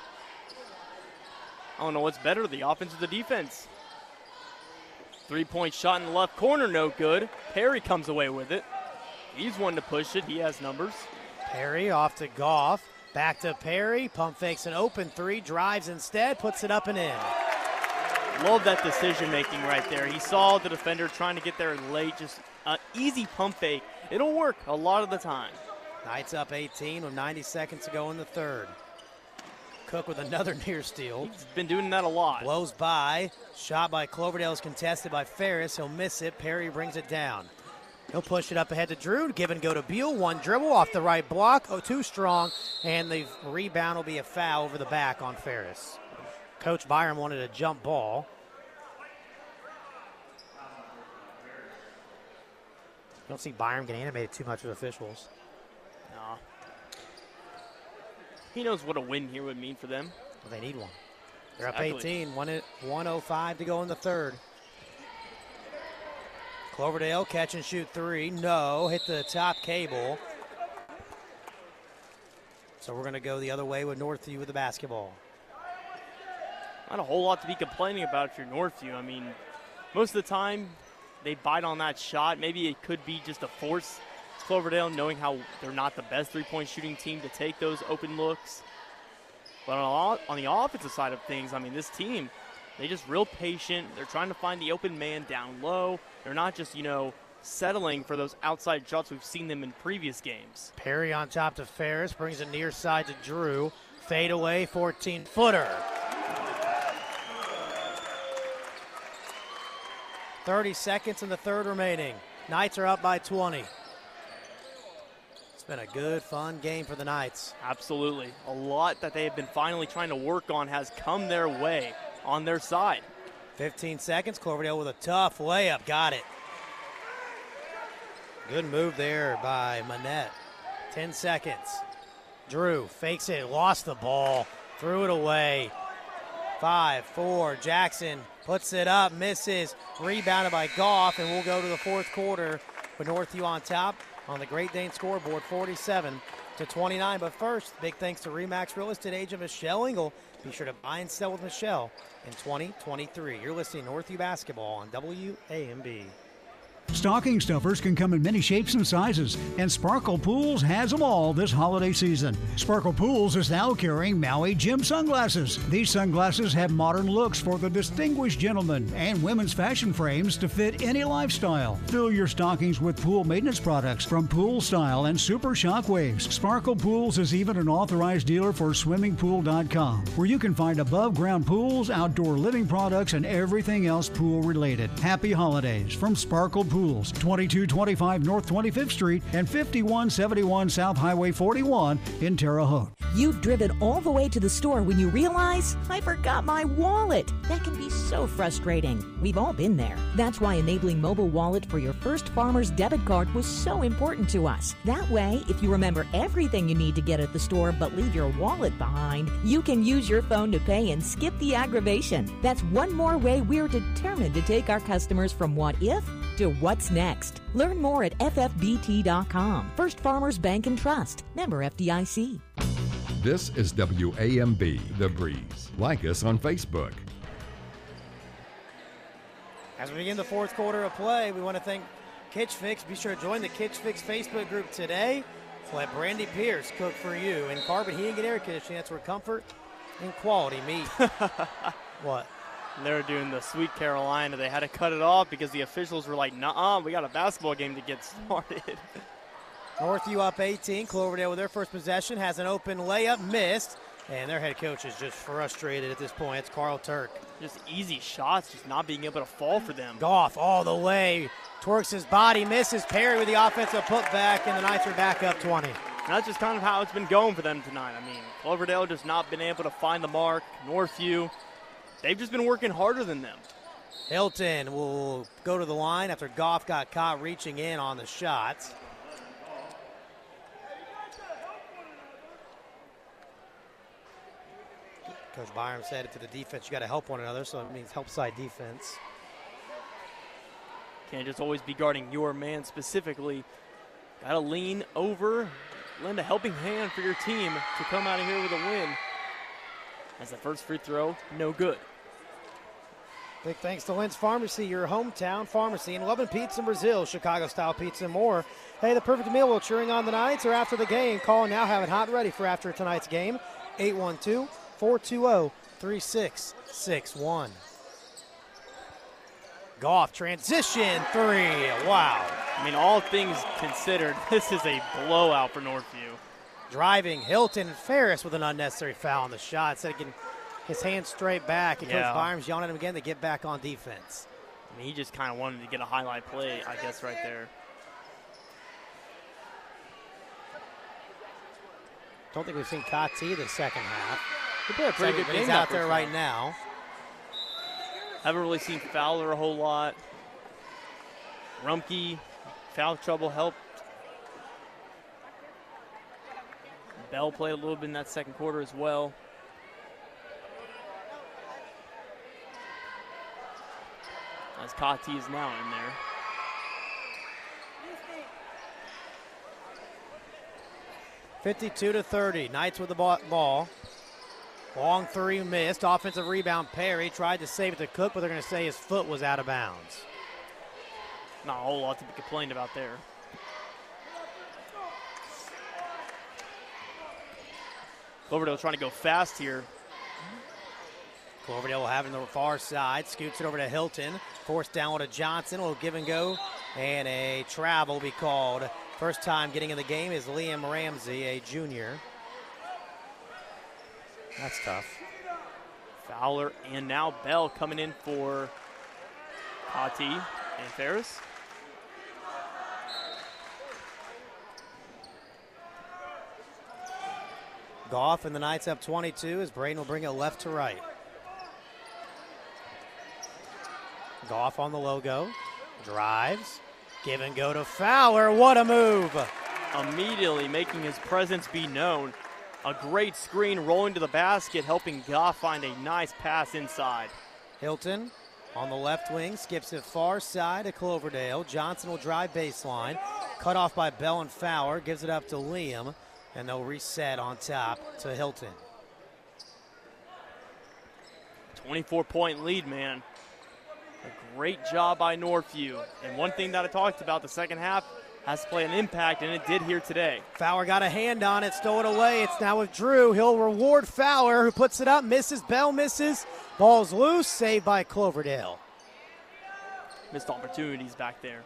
Speaker 14: I don't know what's better, the offense or the defense. 3-point shot in the left corner, no good. Perry comes away with it. He's one to push it. He has numbers.
Speaker 3: Perry off to Goff. Back to Perry. Pump fakes an open three. Drives instead. Puts it up and in.
Speaker 14: Love that decision-making right there. He saw the defender trying to get there late. Just an easy pump fake. It'll work a lot of the time.
Speaker 3: Knights up 18 with 90 seconds to go in the third. Cook with another near steal.
Speaker 14: He's been doing that a lot.
Speaker 3: Blows by. Shot by Cloverdale is contested by Ferris. He'll miss it. Perry brings it down. He'll push it up ahead to Drew. Give and go to Beal. One dribble off the right block. Oh, too strong. And the rebound will be a foul over the back on Ferris. Coach Byram wanted a jump ball. Don't see Byram getting animated too much with officials.
Speaker 14: No. He knows what a win here would mean for them.
Speaker 3: Well, they need one. They're up 18. 1:05 to go in the third. Cloverdale catch and shoot three. No. Hit the top cable. So we're going to go the other way with Northview with the basketball.
Speaker 14: Not a whole lot to be complaining about if you're Northview. I mean, most of the time they bite on that shot. Maybe it could be just a force. It's Cloverdale knowing how they're not the best three-point shooting team to take those open looks. But on the offensive side of things, I mean, this team, they just real patient. They're trying to find the open man down low. They're not just, settling for those outside shots we've seen them in previous games.
Speaker 3: Perry on top to Ferris, brings it near side to Drew. Fade away, 14-footer. 30 seconds in the third remaining. Knights are up by 20. It's been a good, fun game for the Knights.
Speaker 14: Absolutely. A lot that they have been finally trying to work on has come their way on their side.
Speaker 3: 15 seconds. Cloverdale with a tough layup. Got it. Good move there by Manette. 10 seconds. Drew fakes it, lost the ball, threw it away. 5-4. Jackson puts it up, misses, rebounded by Goff, and we'll go to the fourth quarter with Northview on top on the Great Dane scoreboard, 47-29. But first, big thanks to RE/MAX Real Estate agent Michelle Engel. Be sure to buy and sell with Michelle in 2023. You're listening to Northview Basketball on WAMB.
Speaker 2: Stocking stuffers can come in many shapes and sizes, and Sparkle Pools has them all this holiday season. Sparkle Pools is now carrying Maui Jim sunglasses. These sunglasses have modern looks for the distinguished gentleman and women's fashion frames to fit any lifestyle. Fill your stockings with pool maintenance products from Pool Style and Super Shockwaves. Sparkle Pools is even an authorized dealer for swimmingpool.com, where you can find above-ground pools, outdoor living products, and everything else pool-related. Happy holidays from Sparkle Pools. 2225 North 25th Street and 5171 South Highway 41 in Terre Haute.
Speaker 18: You've driven all the way to the store when you realize, I forgot my wallet. That can be so frustrating. We've all been there. That's why enabling mobile wallet for your first Farmers debit card was so important to us. That way, if you remember everything you need to get at the store but leave your wallet behind, you can use your phone to pay and skip the aggravation. That's one more way we're determined to take our customers from what if to what's next. Learn more at ffbt.com. First Farmers Bank and Trust. Member FDIC.
Speaker 1: This is WAMB, The Breeze. Like us on Facebook.
Speaker 3: As we begin the fourth quarter of play, we want to thank Kitch Fix. Be sure to join the Kitch Fix Facebook group today. Let Brandy Pierce cook for you. And Carbon Heating and Air Conditioning, that's where comfort and quality meet. What?
Speaker 14: They were doing the Sweet Carolina. They had to cut it off because the officials were like, nuh-uh, we got a basketball game to get started.
Speaker 3: Northview up 18. Cloverdale with their first possession has an open layup, missed. And their head coach is just frustrated at this point. It's Carl Turk.
Speaker 14: Just easy shots, just not being able to fall for them.
Speaker 3: Goff all the way. Twerks his body, misses. Perry with the offensive putback, and the Knights are back up 20.
Speaker 14: And that's just kind of how it's been going for them tonight. I mean, Cloverdale just not been able to find the mark. Northview, they've just been working harder than them.
Speaker 3: Hilton will go to the line after Goff got caught reaching in on the shot. Coach Byram said it to the defense, you got to help one another, so it means help side defense.
Speaker 14: Can't just always be guarding your man specifically. Got to lean over, lend a helping hand for your team to come out of here with a win. As the first free throw, no good.
Speaker 3: Big thanks to Lynn's Pharmacy, your hometown pharmacy, and Love and Pizza in Brazil, Chicago-style pizza and more. Hey, the perfect meal while cheering on the Knights or after the game. Call now, have it hot and ready for after tonight's game. 812-420-3661. Goff, transition three. Wow.
Speaker 14: I mean, all things considered, this is a blowout for Northview.
Speaker 3: Driving, Hilton Ferris with an unnecessary foul on the shot. Instead of getting his hands straight back, and Coach Byram's yelling at him again to get back on defense.
Speaker 14: I mean, he just kind of wanted to get a highlight play, I guess, right there.
Speaker 3: Don't think we've seen Kati the second half.
Speaker 14: He played a pretty good game.
Speaker 3: He's out there right now.
Speaker 14: Haven't really seen Fowler a whole lot. Rumpke, foul trouble helped. Bell played a little bit in that second quarter as well. As Kati is now in there.
Speaker 3: (52-30). Knights with the ball. Long three missed. Offensive rebound. Perry tried to save it to Cook, but they're going to say his foot was out of bounds.
Speaker 14: Not a whole lot to be complained about there. Cloverdale trying to go fast here.
Speaker 3: Cloverdale will have it on the far side. Scoots it over to Hilton. Forced down to Johnson. A little give and go. And a travel will be called. First time getting in the game is Liam Ramsey, a junior. That's tough.
Speaker 14: Fowler and now Bell coming in for Kati and Ferris.
Speaker 3: Goff and the Knights up 22 as Braden will bring it left to right. Goff on the logo. Drives. Give and go to Fowler. What a move.
Speaker 14: Immediately making his presence be known. A great screen rolling to the basket, helping Goff find a nice pass inside.
Speaker 3: Hilton on the left wing, skips it far side to Cloverdale. Johnson will drive baseline. Cut off by Bell and Fowler, gives it up to Liam, and they'll reset on top to Hilton.
Speaker 14: 24-point lead, man. A great job by Northview. And one thing that I talked about the second half has to play an impact, and it did here today.
Speaker 3: Fowler got a hand on it, stole it away. It's now with Drew. He'll reward Fowler, who puts it up, misses. Bell misses. Ball's loose, saved by Cloverdale.
Speaker 14: Missed opportunities back there.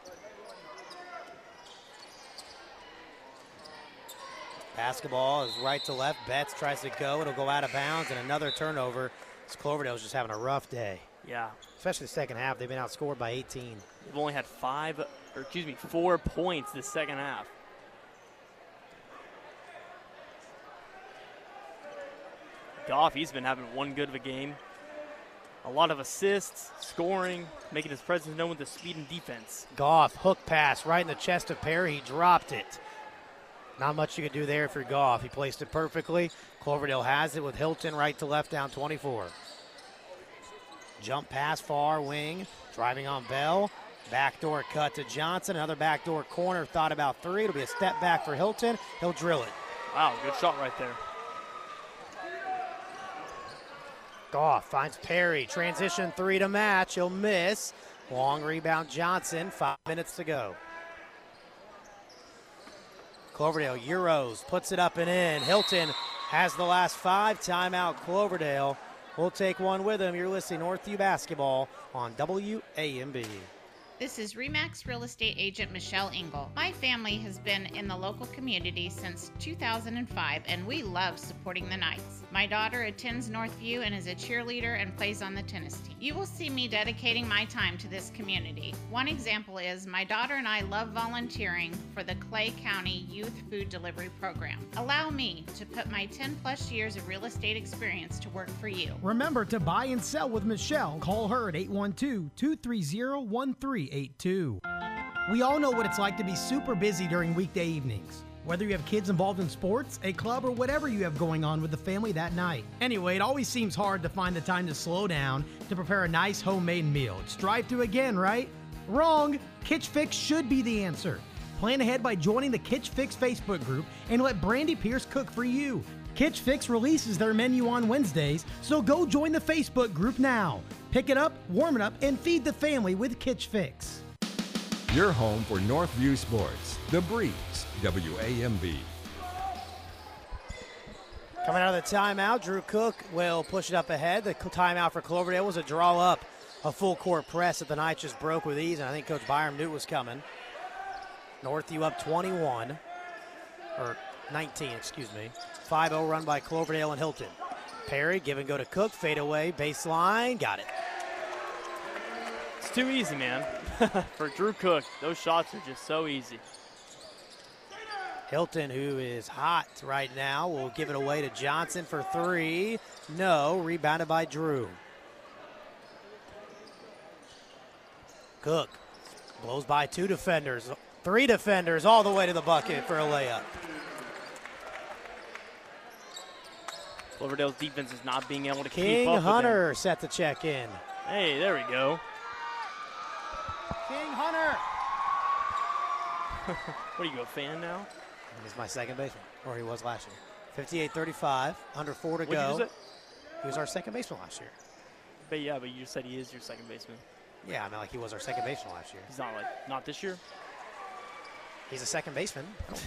Speaker 3: Basketball is right to left. Betts tries to go. It'll go out of bounds, and another turnover. Cloverdale's just having a rough day.
Speaker 14: Yeah.
Speaker 3: Especially the second half. They've been outscored by 18.
Speaker 14: They've only had 4 points this second half. Goff, he's been having one good of a game. A lot of assists, scoring, making his presence known with the speed and defense.
Speaker 3: Goff, hook pass right in the chest of Perry. He dropped it. Not much you can do there for Goff. He placed it perfectly. Cloverdale has it with Hilton right to left down 24. Jump pass far wing. Driving on Bell. Backdoor cut to Johnson. Another backdoor corner. Thought about three. It'll be a step back for Hilton. He'll drill it.
Speaker 14: Wow, good shot right there.
Speaker 3: Goff finds Perry. Transition three to match. He'll miss. Long rebound Johnson. 5 minutes to go. Cloverdale Euros puts it up and in. Hilton has the last 5. Timeout Cloverdale. We'll take one with him. You're listening to Northview Basketball on WAMB.
Speaker 9: This is RE/MAX Real Estate Agent Michelle Engel. My family has been in the local community since 2005, and we love supporting the Knights. My daughter attends Northview and is a cheerleader and plays on the tennis team. You will see me dedicating my time to this community. One example is my daughter and I love volunteering for the Clay County Youth Food Delivery Program. Allow me to put my 10+ years of real estate experience to work for you.
Speaker 16: Remember to buy and sell with Michelle. Call her at 812-230-1382. We all know what it's like to be super busy during weekday evenings. Whether you have kids involved in sports, a club, or whatever you have going on with the family that night. Anyway, it always seems hard to find the time to slow down to prepare a nice homemade meal. It's drive-thru again, right? Wrong! Kitch Fix should be the answer. Plan ahead by joining the Kitch Fix Facebook group and let Brandy Pierce cook for you. Kitch Fix releases their menu on Wednesdays, so go join the Facebook group now. Pick it up, warm it up, and feed the family with Kitch Fix.
Speaker 1: Your home for Northview Sports. The Breeze, WAMB.
Speaker 3: Coming out of the timeout, Drew Cook will push it up ahead. The timeout for Cloverdale was a draw up, a full court press that the Knights just broke with ease, and I think Coach Byram knew it was coming. Northview up 21, or 19, excuse me. 5-0 run by Cloverdale and Hilton. Perry, give and go to Cook, fade away, baseline, got it.
Speaker 14: It's too easy, man. For Drew Cook, those shots are just so easy.
Speaker 3: Hilton, who is hot right now, will give it away to Johnson for three. No, rebounded by Drew. Cook blows by two defenders, three defenders, all the way to the bucket for a layup.
Speaker 14: Cloverdale's defense is not being able to
Speaker 3: King
Speaker 14: keep up
Speaker 3: Hunter
Speaker 14: with
Speaker 3: set the check in.
Speaker 14: Hey, there we go.
Speaker 3: King Hunter.
Speaker 14: What are you, a fan now?
Speaker 3: He's my second baseman, or he was last year. 58-35, under 4 to
Speaker 14: What'd
Speaker 3: go.
Speaker 14: you say?
Speaker 3: He was our second baseman last year.
Speaker 14: But yeah, but you just said he is your second baseman.
Speaker 3: Yeah, I mean, like he was our second baseman last year.
Speaker 14: He's not this year?
Speaker 3: He's a second baseman.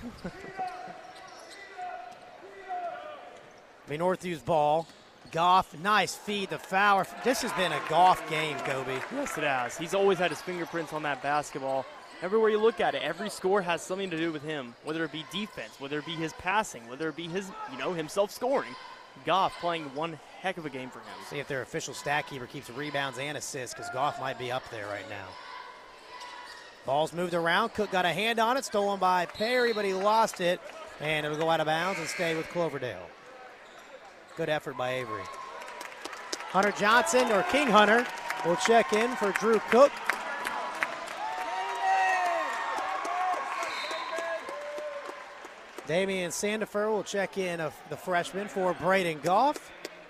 Speaker 3: Be Northview's ball. Goff, nice feed to Fowler. This has been a Goff game, Kobe.
Speaker 14: Yes, it has. He's always had his fingerprints on that basketball. Everywhere you look at it, every score has something to do with him, whether it be defense, whether it be his passing, whether it be his, himself scoring. Goff playing one heck of a game for him.
Speaker 3: See if their official stat keeper keeps rebounds and assists, because Goff might be up there right now. Ball's moved around. Cook got a hand on it, stolen by Perry, but he lost it, and it'll go out of bounds and stay with Cloverdale. Good effort by Avery. Hunter Johnson, or King Hunter, will check in for Drew Cook. Damian Sandifer will check in the freshman for Braden Goff.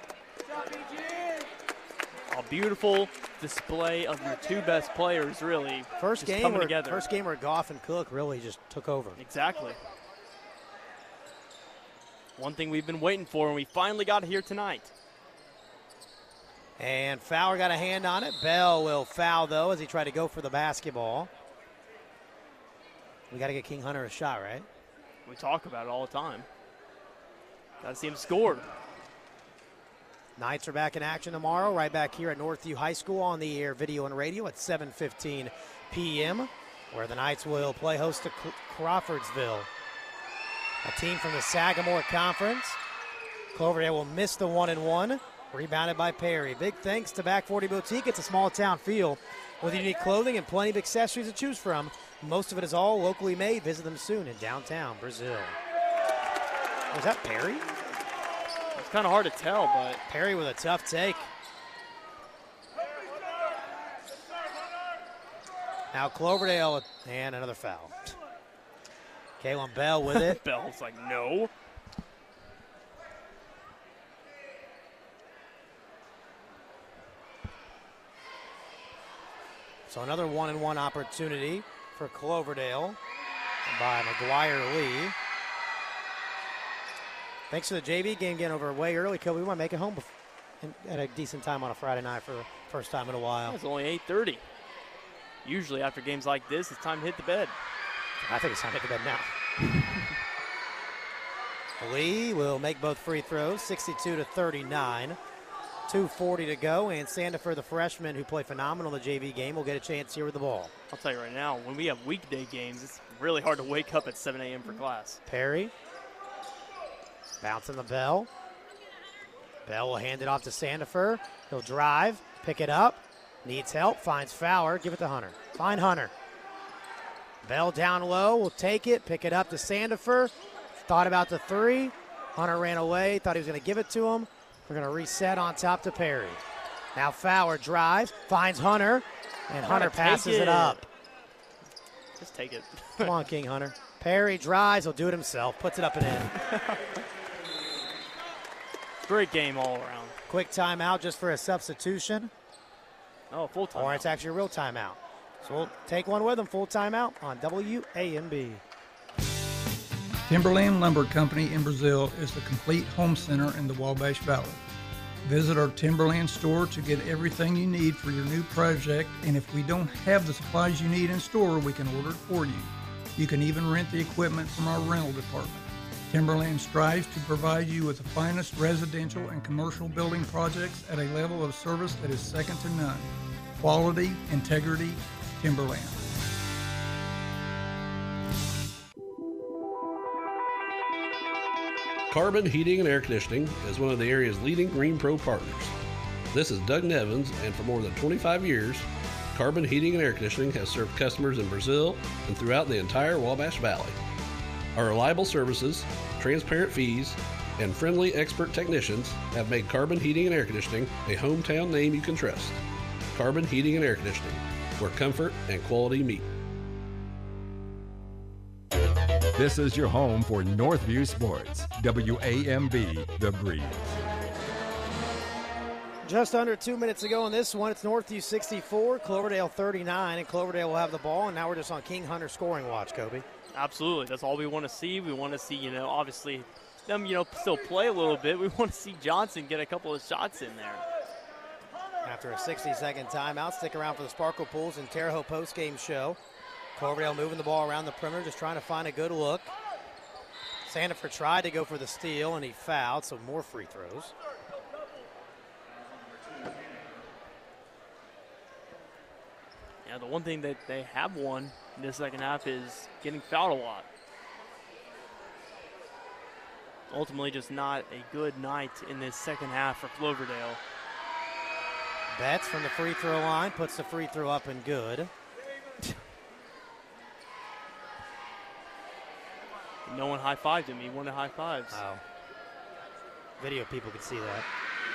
Speaker 14: A beautiful display of your two best players, really.
Speaker 3: First game where Goff and Cook really just took over.
Speaker 14: Exactly. One thing we've been waiting for, and we finally got it here tonight.
Speaker 3: And Fowler got a hand on it. Bell will foul, though, as he tried to go for the basketball. We got to get King Hunter a shot, right?
Speaker 14: We talk about it all the time. Got to see him score.
Speaker 3: Knights are back in action tomorrow, right back here at Northview High School on the air video and radio at 7:15 p.m., where the Knights will play host to Crawfordsville, a team from the Sagamore Conference. Cloverdale will miss the 1-1, rebounded by Perry. Big thanks to Back 40 Boutique. It's a small town feel with unique clothing and plenty of accessories to choose from. Most of it is all locally made. Visit them soon in downtown Brazil. Was that Perry?
Speaker 14: It's kind of hard to tell, but
Speaker 3: Perry with a tough take. Now Cloverdale, and another foul. Kalen Bell with it.
Speaker 14: Bell's like, no.
Speaker 3: So another 1-1 opportunity for Cloverdale by McGuire Lee. Thanks to the JV game getting over way early, Kobe. We might make it home at a decent time on a Friday night for the first time in a while.
Speaker 14: It's only 8:30. Usually after games like this, it's time to hit the bed.
Speaker 3: I think it's time to hit the bed now. Lee will make both free throws, 62-39. 2:40 to go, and Sandifer, the freshman who played phenomenal in the JV game, will get a chance here with the ball.
Speaker 14: I'll tell you right now, when we have weekday games, it's really hard to wake up at 7 a.m. for class.
Speaker 3: Perry. Bouncing the Bell. Bell will hand it off to Sandifer. He'll drive, pick it up, needs help, finds Fowler, give it to Hunter. Find Hunter. Bell down low, will take it, pick it up to Sandifer. Thought about the three. Hunter ran away, thought he was going to give it to him. We're going to reset on top to Perry. Now Fowler drives, finds Hunter, and Hunter passes it up.
Speaker 14: Just take it.
Speaker 3: Come on, King Hunter. Perry drives, he'll do it himself, puts it up and in.
Speaker 14: Great game all around.
Speaker 3: Quick timeout just for a substitution.
Speaker 14: Oh, full timeout.
Speaker 3: Or it's actually a real timeout. So we'll take one with them, full timeout on WAMB.
Speaker 10: Timberland Lumber Company in Brazil is the complete home center in the Wabash Valley. Visit our Timberland store to get everything you need for your new project, and if we don't have the supplies you need in store, we can order it for you. You can even rent the equipment from our rental department. Timberland strives to provide you with the finest residential and commercial building projects at a level of service that is second to none. Quality, integrity, Timberland.
Speaker 17: Carbon Heating and Air Conditioning is one of the area's leading Green Pro partners. This is Doug Nevins, and for more than 25 years, Carbon Heating and Air Conditioning has served customers in Brazil and throughout the entire Wabash Valley. Our reliable services, transparent fees, and friendly expert technicians have made Carbon Heating and Air Conditioning a hometown name you can trust. Carbon Heating and Air Conditioning, where comfort and quality meet.
Speaker 1: This is your home for Northview Sports. WAMB, The Breeze.
Speaker 3: Just under 2 minutes ago in this one, it's Northview 64, Cloverdale 39, and Cloverdale will have the ball, and now we're just on King Hunter scoring watch, Kobe.
Speaker 14: Absolutely. That's all we want to see. We want to see, obviously them, still play a little bit. We want to see Johnson get a couple of shots in there.
Speaker 3: After a 60-second timeout, stick around for the Sparkle Pools and Terre Haute postgame show. Cloverdale moving the ball around the perimeter, just trying to find a good look. Sandiford tried to go for the steal, and he fouled, so more free throws.
Speaker 14: Yeah, the one thing that they have won in the second half is getting fouled a lot. Ultimately, just not a good night in this second half for Cloverdale.
Speaker 3: Betts from the free throw line puts the free throw up and good.
Speaker 14: No one high-fived him. He wanted high fives.
Speaker 3: Oh. Video people could see that.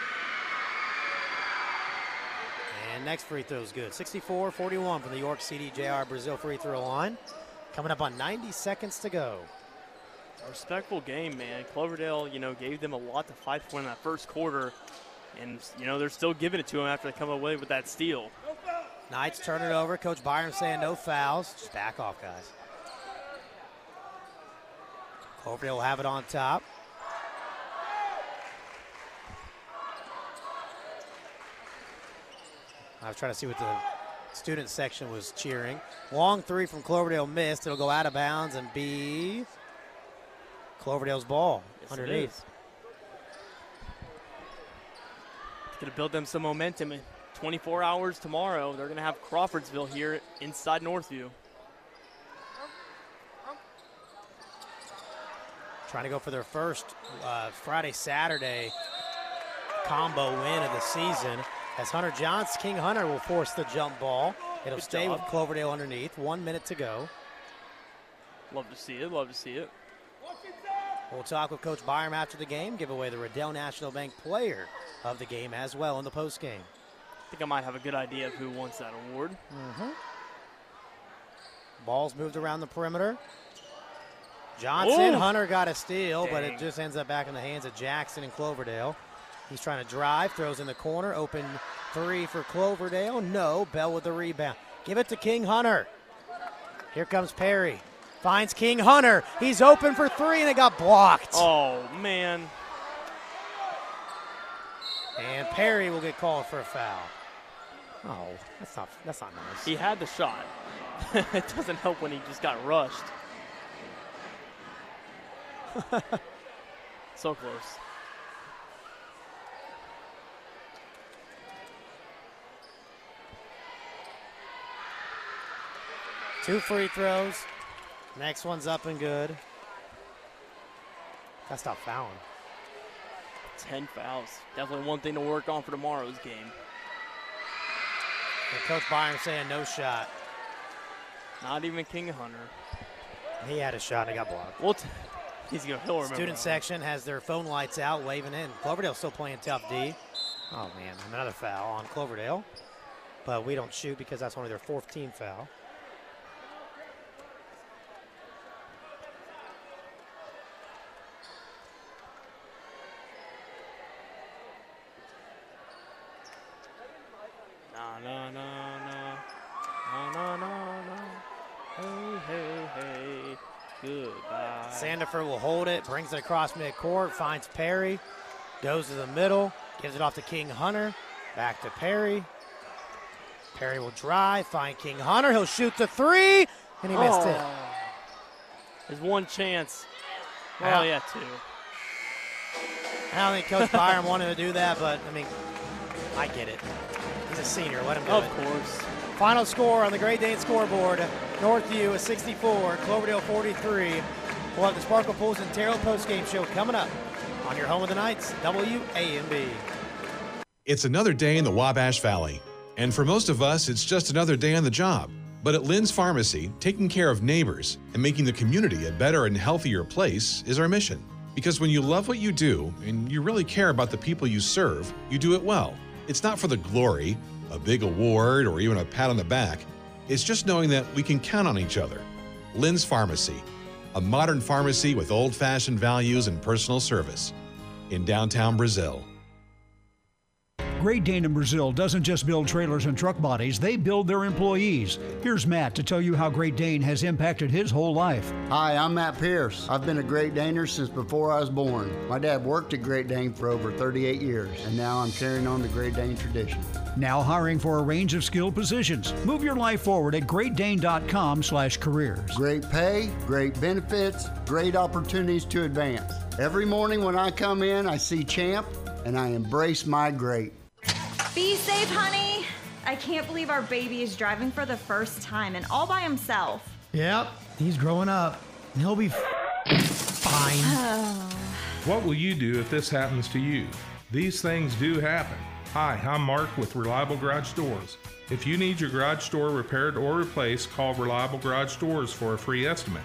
Speaker 3: And next free throw is good. 64-41 from the York CDJR Brazil free throw line. Coming up on 90 seconds to go.
Speaker 14: A respectful game, man. Cloverdale, gave them a lot to fight for in that first quarter. And, they're still giving it to them after they come away with that steal.
Speaker 3: Knights turn it over. Coach Byram saying no fouls. Just back off, guys. Cloverdale will have it on top. I was trying to see what the student section was cheering. Long three from Cloverdale missed. It'll go out of bounds and be Cloverdale's ball underneath.
Speaker 14: It's going to build them some momentum. In 24 hours tomorrow, they're going to have Crawfordsville here inside Northview.
Speaker 3: Trying to go for their first Friday-Saturday combo win of the season. As Hunter Johnson, King Hunter will force the jump ball. It'll stay with Cloverdale underneath. 1 minute to go.
Speaker 14: Love to see it. Love to see it.
Speaker 3: We'll talk with Coach Byram after the game. Give away the Riddell National Bank player of the game as well in the postgame.
Speaker 14: I think I might have a good idea of who wants that award.
Speaker 3: Ball's moved around the perimeter. Johnson,
Speaker 14: Ooh.
Speaker 3: Hunter got a steal,
Speaker 14: Dang.
Speaker 3: but it just ends up back in the hands of Jackson and Cloverdale. He's trying to drive, throws in the corner, open three for Cloverdale. No, Bell with the rebound. Give it to King Hunter. Here comes Perry. Finds King Hunter. He's open for three, and it got blocked.
Speaker 14: Oh, man.
Speaker 3: And Perry will get called for a foul. Oh, that's not nice.
Speaker 14: He had the shot. It doesn't help when he just got rushed. So close.
Speaker 3: Two free throws. Next one's up and good. Gotta stop fouling.
Speaker 14: 10 fouls. Definitely one thing to work on for tomorrow's game.
Speaker 3: And Coach Byram saying no shot.
Speaker 14: Not even King Hunter.
Speaker 3: He had a shot and he got blocked.
Speaker 14: Well, he'll remember.
Speaker 3: Student section has their phone lights out, waving in. Cloverdale still playing tough D. Oh, man, another foul on Cloverdale. But we don't shoot because that's only their fourth team foul.
Speaker 14: Hey, goodbye.
Speaker 3: Sandiford will hold it, brings it across midcourt, finds Perry, goes to the middle, Gives it off to King Hunter. Back to Perry. Perry will drive, find King Hunter. He'll shoot the three, and he missed it.
Speaker 14: There's one chance.
Speaker 3: Yeah.
Speaker 14: Oh, yeah, two.
Speaker 3: I don't think Coach Byram wanted to do that, but, I mean, I get it. He's a senior. Let him do it.
Speaker 14: Of course.
Speaker 3: Final score on the Great Dane scoreboard. Northview is 64, Cloverdale 43. We'll have the Sparkle Pools and Terrell postgame show coming up on your home of the Knights, WAMB.
Speaker 21: It's another day in the Wabash Valley. And for most of us, it's just another day on the job. But at Lynn's Pharmacy, taking care of neighbors and making the community a better and healthier place is our mission. Because when you love what you do and you really care about the people you serve, you do it well. It's not for the glory, a big award, or even a pat on the back. It's just knowing that we can count on each other. Lynn's Pharmacy, a modern pharmacy with old-fashioned values and personal service in downtown Brazil.
Speaker 2: Great Dane in Brazil doesn't just build trailers and truck bodies, they build their employees. Here's Matt to tell you how Great Dane has impacted his whole life.
Speaker 12: Hi, I'm Matt Pierce. I've been a Great Daner since before I was born. My dad worked at Great Dane for over 38 years, and now I'm carrying on the Great Dane tradition.
Speaker 2: Now hiring for a range of skilled positions. Move your life forward at greatdane.com/careers.
Speaker 12: Great pay, great benefits, great opportunities to advance. Every morning when I come in, I see Champ, and I embrace my great.
Speaker 15: Be safe, honey. I can't believe our baby is driving for the first time and all by himself.
Speaker 16: Yep, he's growing up. And he'll be fine.
Speaker 4: What will you do if this happens to you? These things do happen. Hi, I'm Mark with Reliable Garage Doors. If you need your garage door repaired or replaced, call Reliable Garage Doors for a free estimate.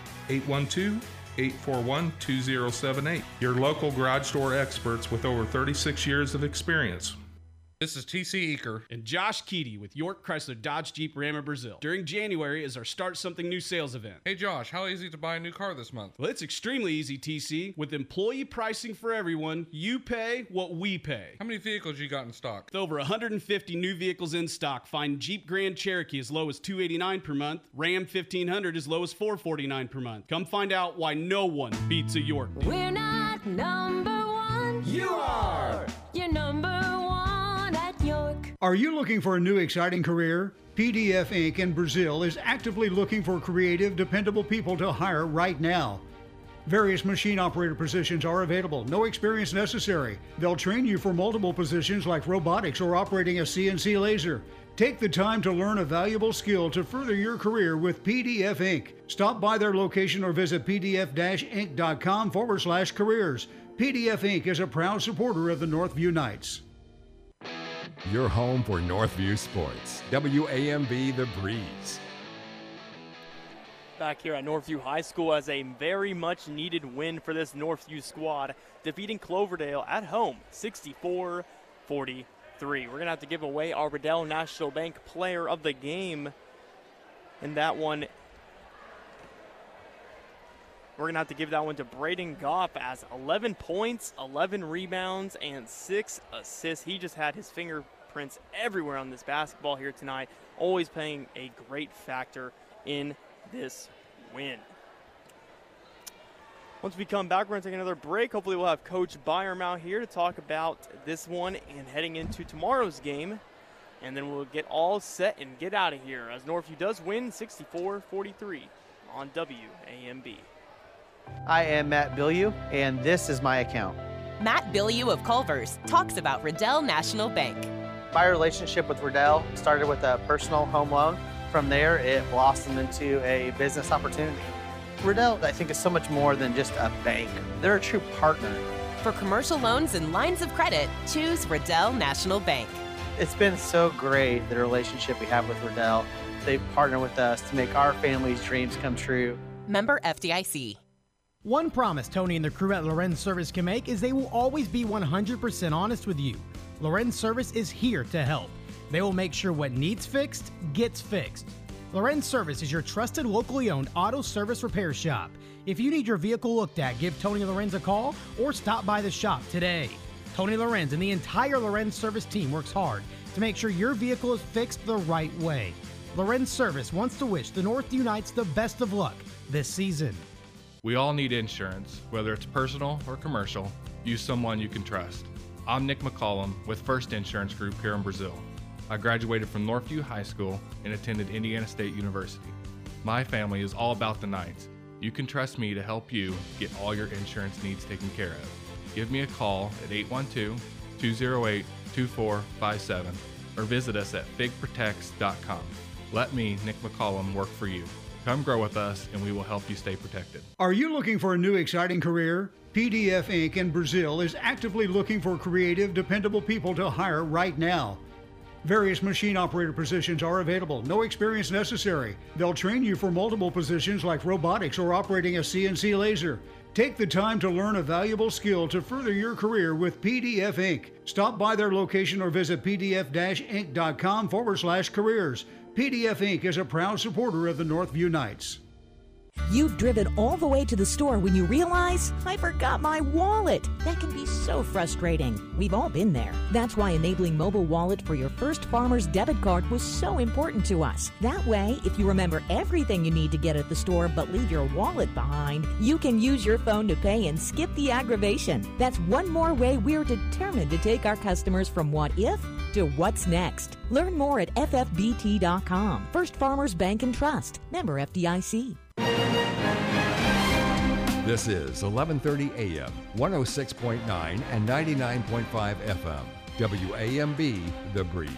Speaker 4: 812-841-2078. Your local garage door experts with over 36 years of experience.
Speaker 5: This is TC Eaker
Speaker 6: and Josh Keedy with York Chrysler Dodge Jeep Ram of Brazil. During January is our Start Something New sales event.
Speaker 5: Hey Josh, how easy to buy a new car this month?
Speaker 6: Well, it's extremely easy, TC. With employee pricing for everyone, you pay what we pay.
Speaker 5: How many vehicles you got in stock?
Speaker 6: With over 150 new vehicles in stock, find Jeep Grand Cherokee as low as $289 per month, Ram 1500 as low as $449 per month. Come find out why no one beats a York.
Speaker 11: We're not number one.
Speaker 6: You are.
Speaker 11: You're number one at York.
Speaker 2: Are you looking for a new exciting career? PDF Inc. in Brazil is actively looking for creative, dependable people to hire right now. Various machine operator positions are available, no experience necessary. They'll train you for multiple positions like robotics or operating a CNC laser. Take the time to learn a valuable skill to further your career with PDF Inc. Stop by their location or visit pdf-inc.com/careers. PDF Inc. is a proud supporter of the Northview Knights.
Speaker 1: Your home for Northview Sports. WAMB The Breeze.
Speaker 14: Back here at Northview High School as a very much needed win for this Northview squad, defeating Cloverdale at home 64-43. We're going to have to give away our Riddell National Bank Player of the Game in that one. We're going to have to give that one to Braden Goff as 11 points, 11 rebounds, and 6 assists. He just had his fingerprints everywhere on this basketball here tonight, always playing a great factor in this win. Once we come back, we're going to take another break. Hopefully we'll have Coach Byram out here to talk about this one and heading into tomorrow's game. And then we'll get all set and get out of here as Northview does win 64-43 on WAMB.
Speaker 19: I am Matt Bilyeu, and this is my account.
Speaker 13: Matt Bilyeu of Culver's talks about Riddell National Bank.
Speaker 19: My relationship with Riddell started with a personal home loan. From there, it blossomed into a business opportunity. Riddell, I think, is so much more than just a bank. They're a true partner.
Speaker 13: For commercial loans and lines of credit, choose Riddell National Bank.
Speaker 19: It's been so great, the relationship we have with Riddell. They partner with us to make our family's dreams come true.
Speaker 13: Member FDIC.
Speaker 16: One promise Tony and the crew at Lorenz Service can make is they will always be 100% honest with you. Lorenz Service is here to help. They will make sure what needs fixed gets fixed. Lorenz Service is your trusted locally owned auto service repair shop. If you need your vehicle looked at, give Tony Lorenz a call or stop by the shop today. Tony Lorenz and the entire Lorenz Service team works hard to make sure your vehicle is fixed the right way. Lorenz Service wants to wish the Northview Knights the best of luck this season.
Speaker 5: We all need insurance, whether it's personal or commercial. Use someone you can trust. I'm Nick McCollum with First Insurance Group here in Brazil. I graduated from Northview High School and attended Indiana State University. My family is all about the Knights. You can trust me to help you get all your insurance needs taken care of. Give me a call at 812-208-2457 or visit us at figprotects.com. Let me, Nick McCollum, work for you. Come grow with us and we will help you stay protected.
Speaker 2: Are you looking for a new exciting career? PDF Inc. in Brazil is actively looking for creative, dependable people to hire right now. Various machine operator positions are available. No experience necessary. They'll train you for multiple positions like robotics or operating a CNC laser. Take the time to learn a valuable skill to further your career with PDF Inc. Stop by their location or visit pdf-inc.com/careers. PDF Inc. is a proud supporter of the Northview Knights.
Speaker 18: You've driven all the way to the store when you realize, I forgot my wallet. That can be so frustrating. We've all been there. That's why enabling Mobile Wallet for your first Farmer's debit card was so important to us. That way, if you remember everything you need to get at the store but leave your wallet behind, you can use your phone to pay and skip the aggravation. That's one more way we're determined to take our customers from what if to what's next. Learn more at ffbt.com. First Farmers Bank and Trust. Member FDIC.
Speaker 1: This is 1130 AM, 106.9 and 99.5 FM. WAMB, The Breeze.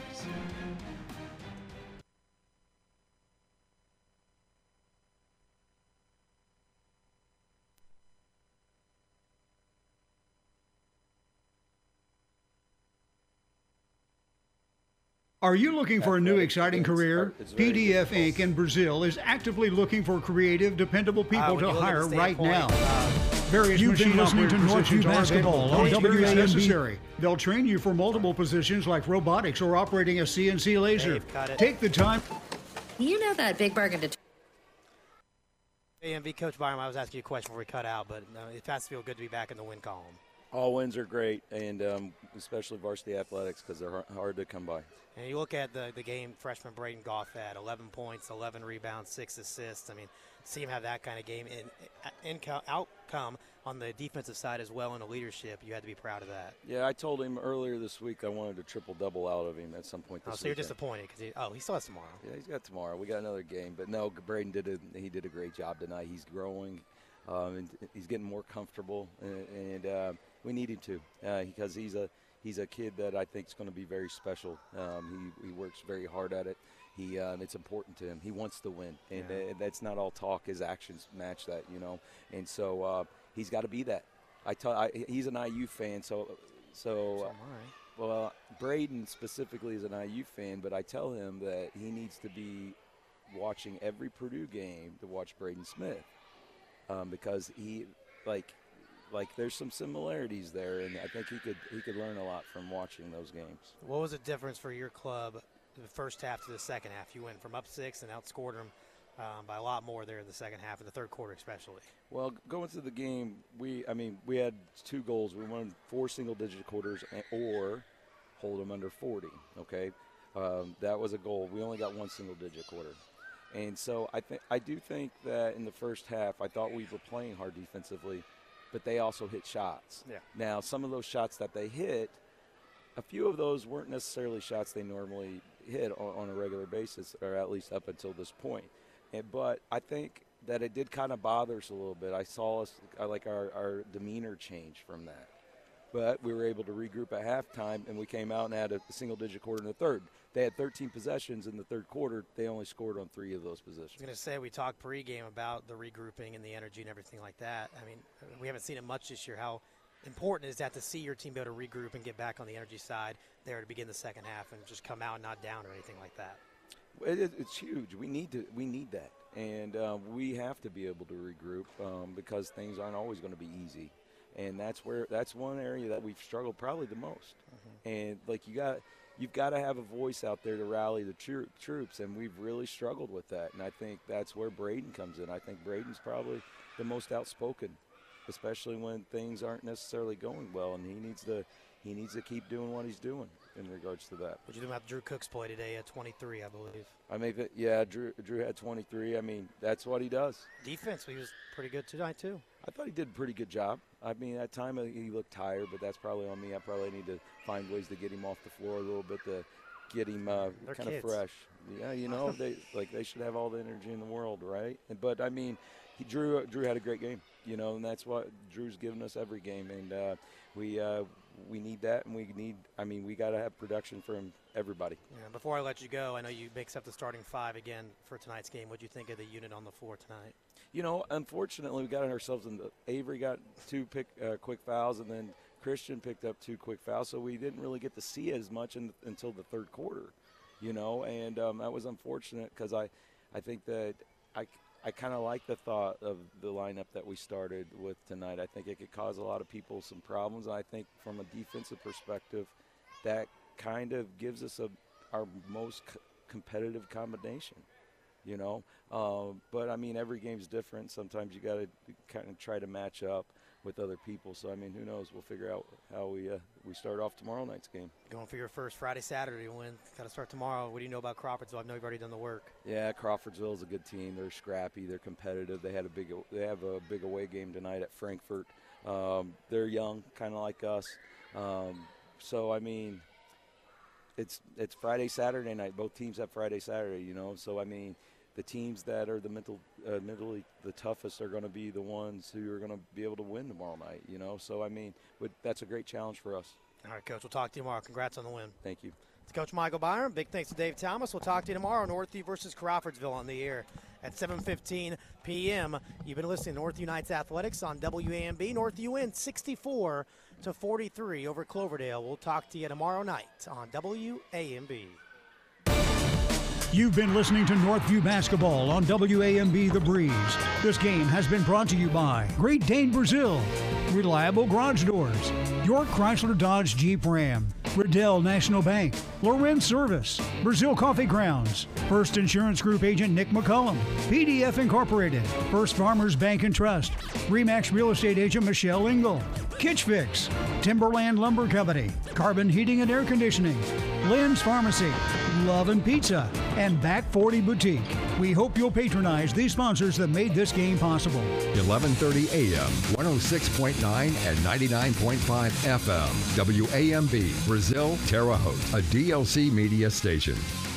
Speaker 2: Are you looking for a new exciting career? PDF Inc. in Brazil is actively looking for creative, dependable people to hire right now. Various machine operator positions are available. No experience necessary. They'll train you for multiple positions like robotics or operating a CNC laser. Take the time.
Speaker 20: You know that Big Bargain
Speaker 3: AMV Coach Byram, I was asking you a question before we cut out, but it has to feel good to be back in the win column.
Speaker 22: All wins are great, and especially varsity athletics because they're hard to come by.
Speaker 3: And you look at the game freshman Braden Goff had 11 points, 11 rebounds, 6 assists. I mean, see him have that kind of game and outcome on the defensive side as well in the leadership. You had to be proud of that.
Speaker 22: Yeah, I told him earlier this week I wanted a triple-double out of him at some point this week.
Speaker 3: So you're disappointed because he still has tomorrow.
Speaker 22: Yeah, he's got tomorrow. We got another game. But, no, Braden did a great job tonight. He's growing. And he's getting more comfortable, and we need him to because he's a kid that I think is going to be very special. He works very hard at it. It's important to him. He wants to win, and that's not all talk. His actions match that, you know. And so he's got to be that. He's an IU fan, so well, Braden specifically is an IU fan, but I tell him that he needs to be watching every Purdue game to watch Braden Smith. Because he there's some similarities there, and I think he could learn a lot from watching those games.
Speaker 3: What was the difference for your club the first half to the second half? You went from up 6 and outscored them by a lot more there in the second half, in the third quarter especially.
Speaker 22: Well, going through the game, we had 2 goals. We wanted 4 single-digit quarters or hold them under 40. Okay, that was a goal. We only got 1 single-digit quarter. And so I do think that in the first half, I thought we were playing hard defensively, but they also hit shots.
Speaker 3: Yeah.
Speaker 22: Now, some of those shots that they hit, a few of those weren't necessarily shots they normally hit on a regular basis, or at least up until this point. But I think that it did kind of bother us a little bit. I saw our demeanor change from that. But we were able to regroup at halftime, and we came out and had a single-digit quarter in the third. They had 13 possessions in the third quarter. They only scored on 3 of those possessions.
Speaker 3: I was going to say, we talked pregame about the regrouping and the energy and everything like that. I mean, we haven't seen it much this year. How important is that to see your team be able to regroup and get back on the energy side there to begin the second half and just come out not down or anything like that?
Speaker 22: It's huge. We need that. And we have to be able to regroup because things aren't always going to be easy. And that's one area that we've struggled probably the most. And you've got to have a voice out there to rally the troops, and we've really struggled with that. And I think that's where Braden comes in. I think Braden's probably the most outspoken, especially when things aren't necessarily going well, and he needs to keep doing what he's doing in regards to that.
Speaker 3: What you do about Drew Cook's play today at 23, I believe?
Speaker 22: Drew had 23. I mean, that's what he does.
Speaker 3: Defense, he was pretty good tonight too.
Speaker 22: I thought he did a pretty good job. I mean, at time he looked tired, but that's probably on me. I probably need to find ways to get him off the floor a little bit to get him kind of fresh. Yeah, you know, they should have all the energy in the world, right? But I mean, Drew had a great game, you know, and that's what Drew's given us every game, and we need that, and we got to have production from everybody.
Speaker 3: Yeah, before I let you go, I know you mix up the starting 5 again for tonight's game. What do you think of the unit on the floor tonight?
Speaker 22: You know, unfortunately, we got ourselves in the Avery got 2 quick fouls, and then Christian picked up 2 quick fouls, so we didn't really get to see as much until the third quarter, you know, and that was unfortunate because I think that I kind of like the thought of the lineup that we started with tonight. I think it could cause a lot of people some problems. I think from a defensive perspective, that kind of gives us our most competitive combination, you know. But, I mean, every game's different. Sometimes you got to kind of try to match up with other people. So, I mean, who knows? We'll figure out how we start off tomorrow night's game.
Speaker 3: Going for your first Friday-Saturday win. Got to start tomorrow. What do you know about Crawfordsville? I know you've already done the work. Yeah,
Speaker 22: Crawfordsville is a good team. They're scrappy. They're competitive. They have a big away game tonight at Frankfort. They're young, kind of like us. So, I mean, it's Friday, Saturday night. Both teams have Friday, Saturday, you know. So, I mean, the teams that are the mentally the toughest are going to be the ones who are going to be able to win tomorrow night, you know. So, I mean, that's a great challenge for us.
Speaker 3: All right, Coach, we'll talk to you tomorrow. Congrats on the win.
Speaker 22: Thank you.
Speaker 3: It's Coach Michael Byram. Big thanks to Dave Thomas. We'll talk to you tomorrow. Northview versus Crawfordsville on the air at 7:15 p.m. You've been listening to Northview Knights Athletics on WAMB. Northview wins 64-43 over Cloverdale. We'll talk to you tomorrow night on WAMB.
Speaker 2: You've been listening to Northview Basketball on WAMB The Breeze. This game has been brought to you by Great Dane Brazil, Reliable Garage Doors, York Chrysler Dodge Jeep Ram, Riddell National Bank, Lorenz Service, Brazil Coffee Grounds, First Insurance Group Agent Nick McCullum, PDF Incorporated, First Farmers Bank and Trust, RE/MAX Real Estate Agent Michelle Engel, Kitch Fix, Timberland Lumber Company, Carbon Heating and Air Conditioning, Lynn's Pharmacy, Love and Pizza, and Back 40 Boutique. We hope you'll patronize these sponsors that made this game possible.
Speaker 1: 1130 AM, 106.9 and 99.5 FM. WAMB, Brazil, Terre Haute, a DLC media station.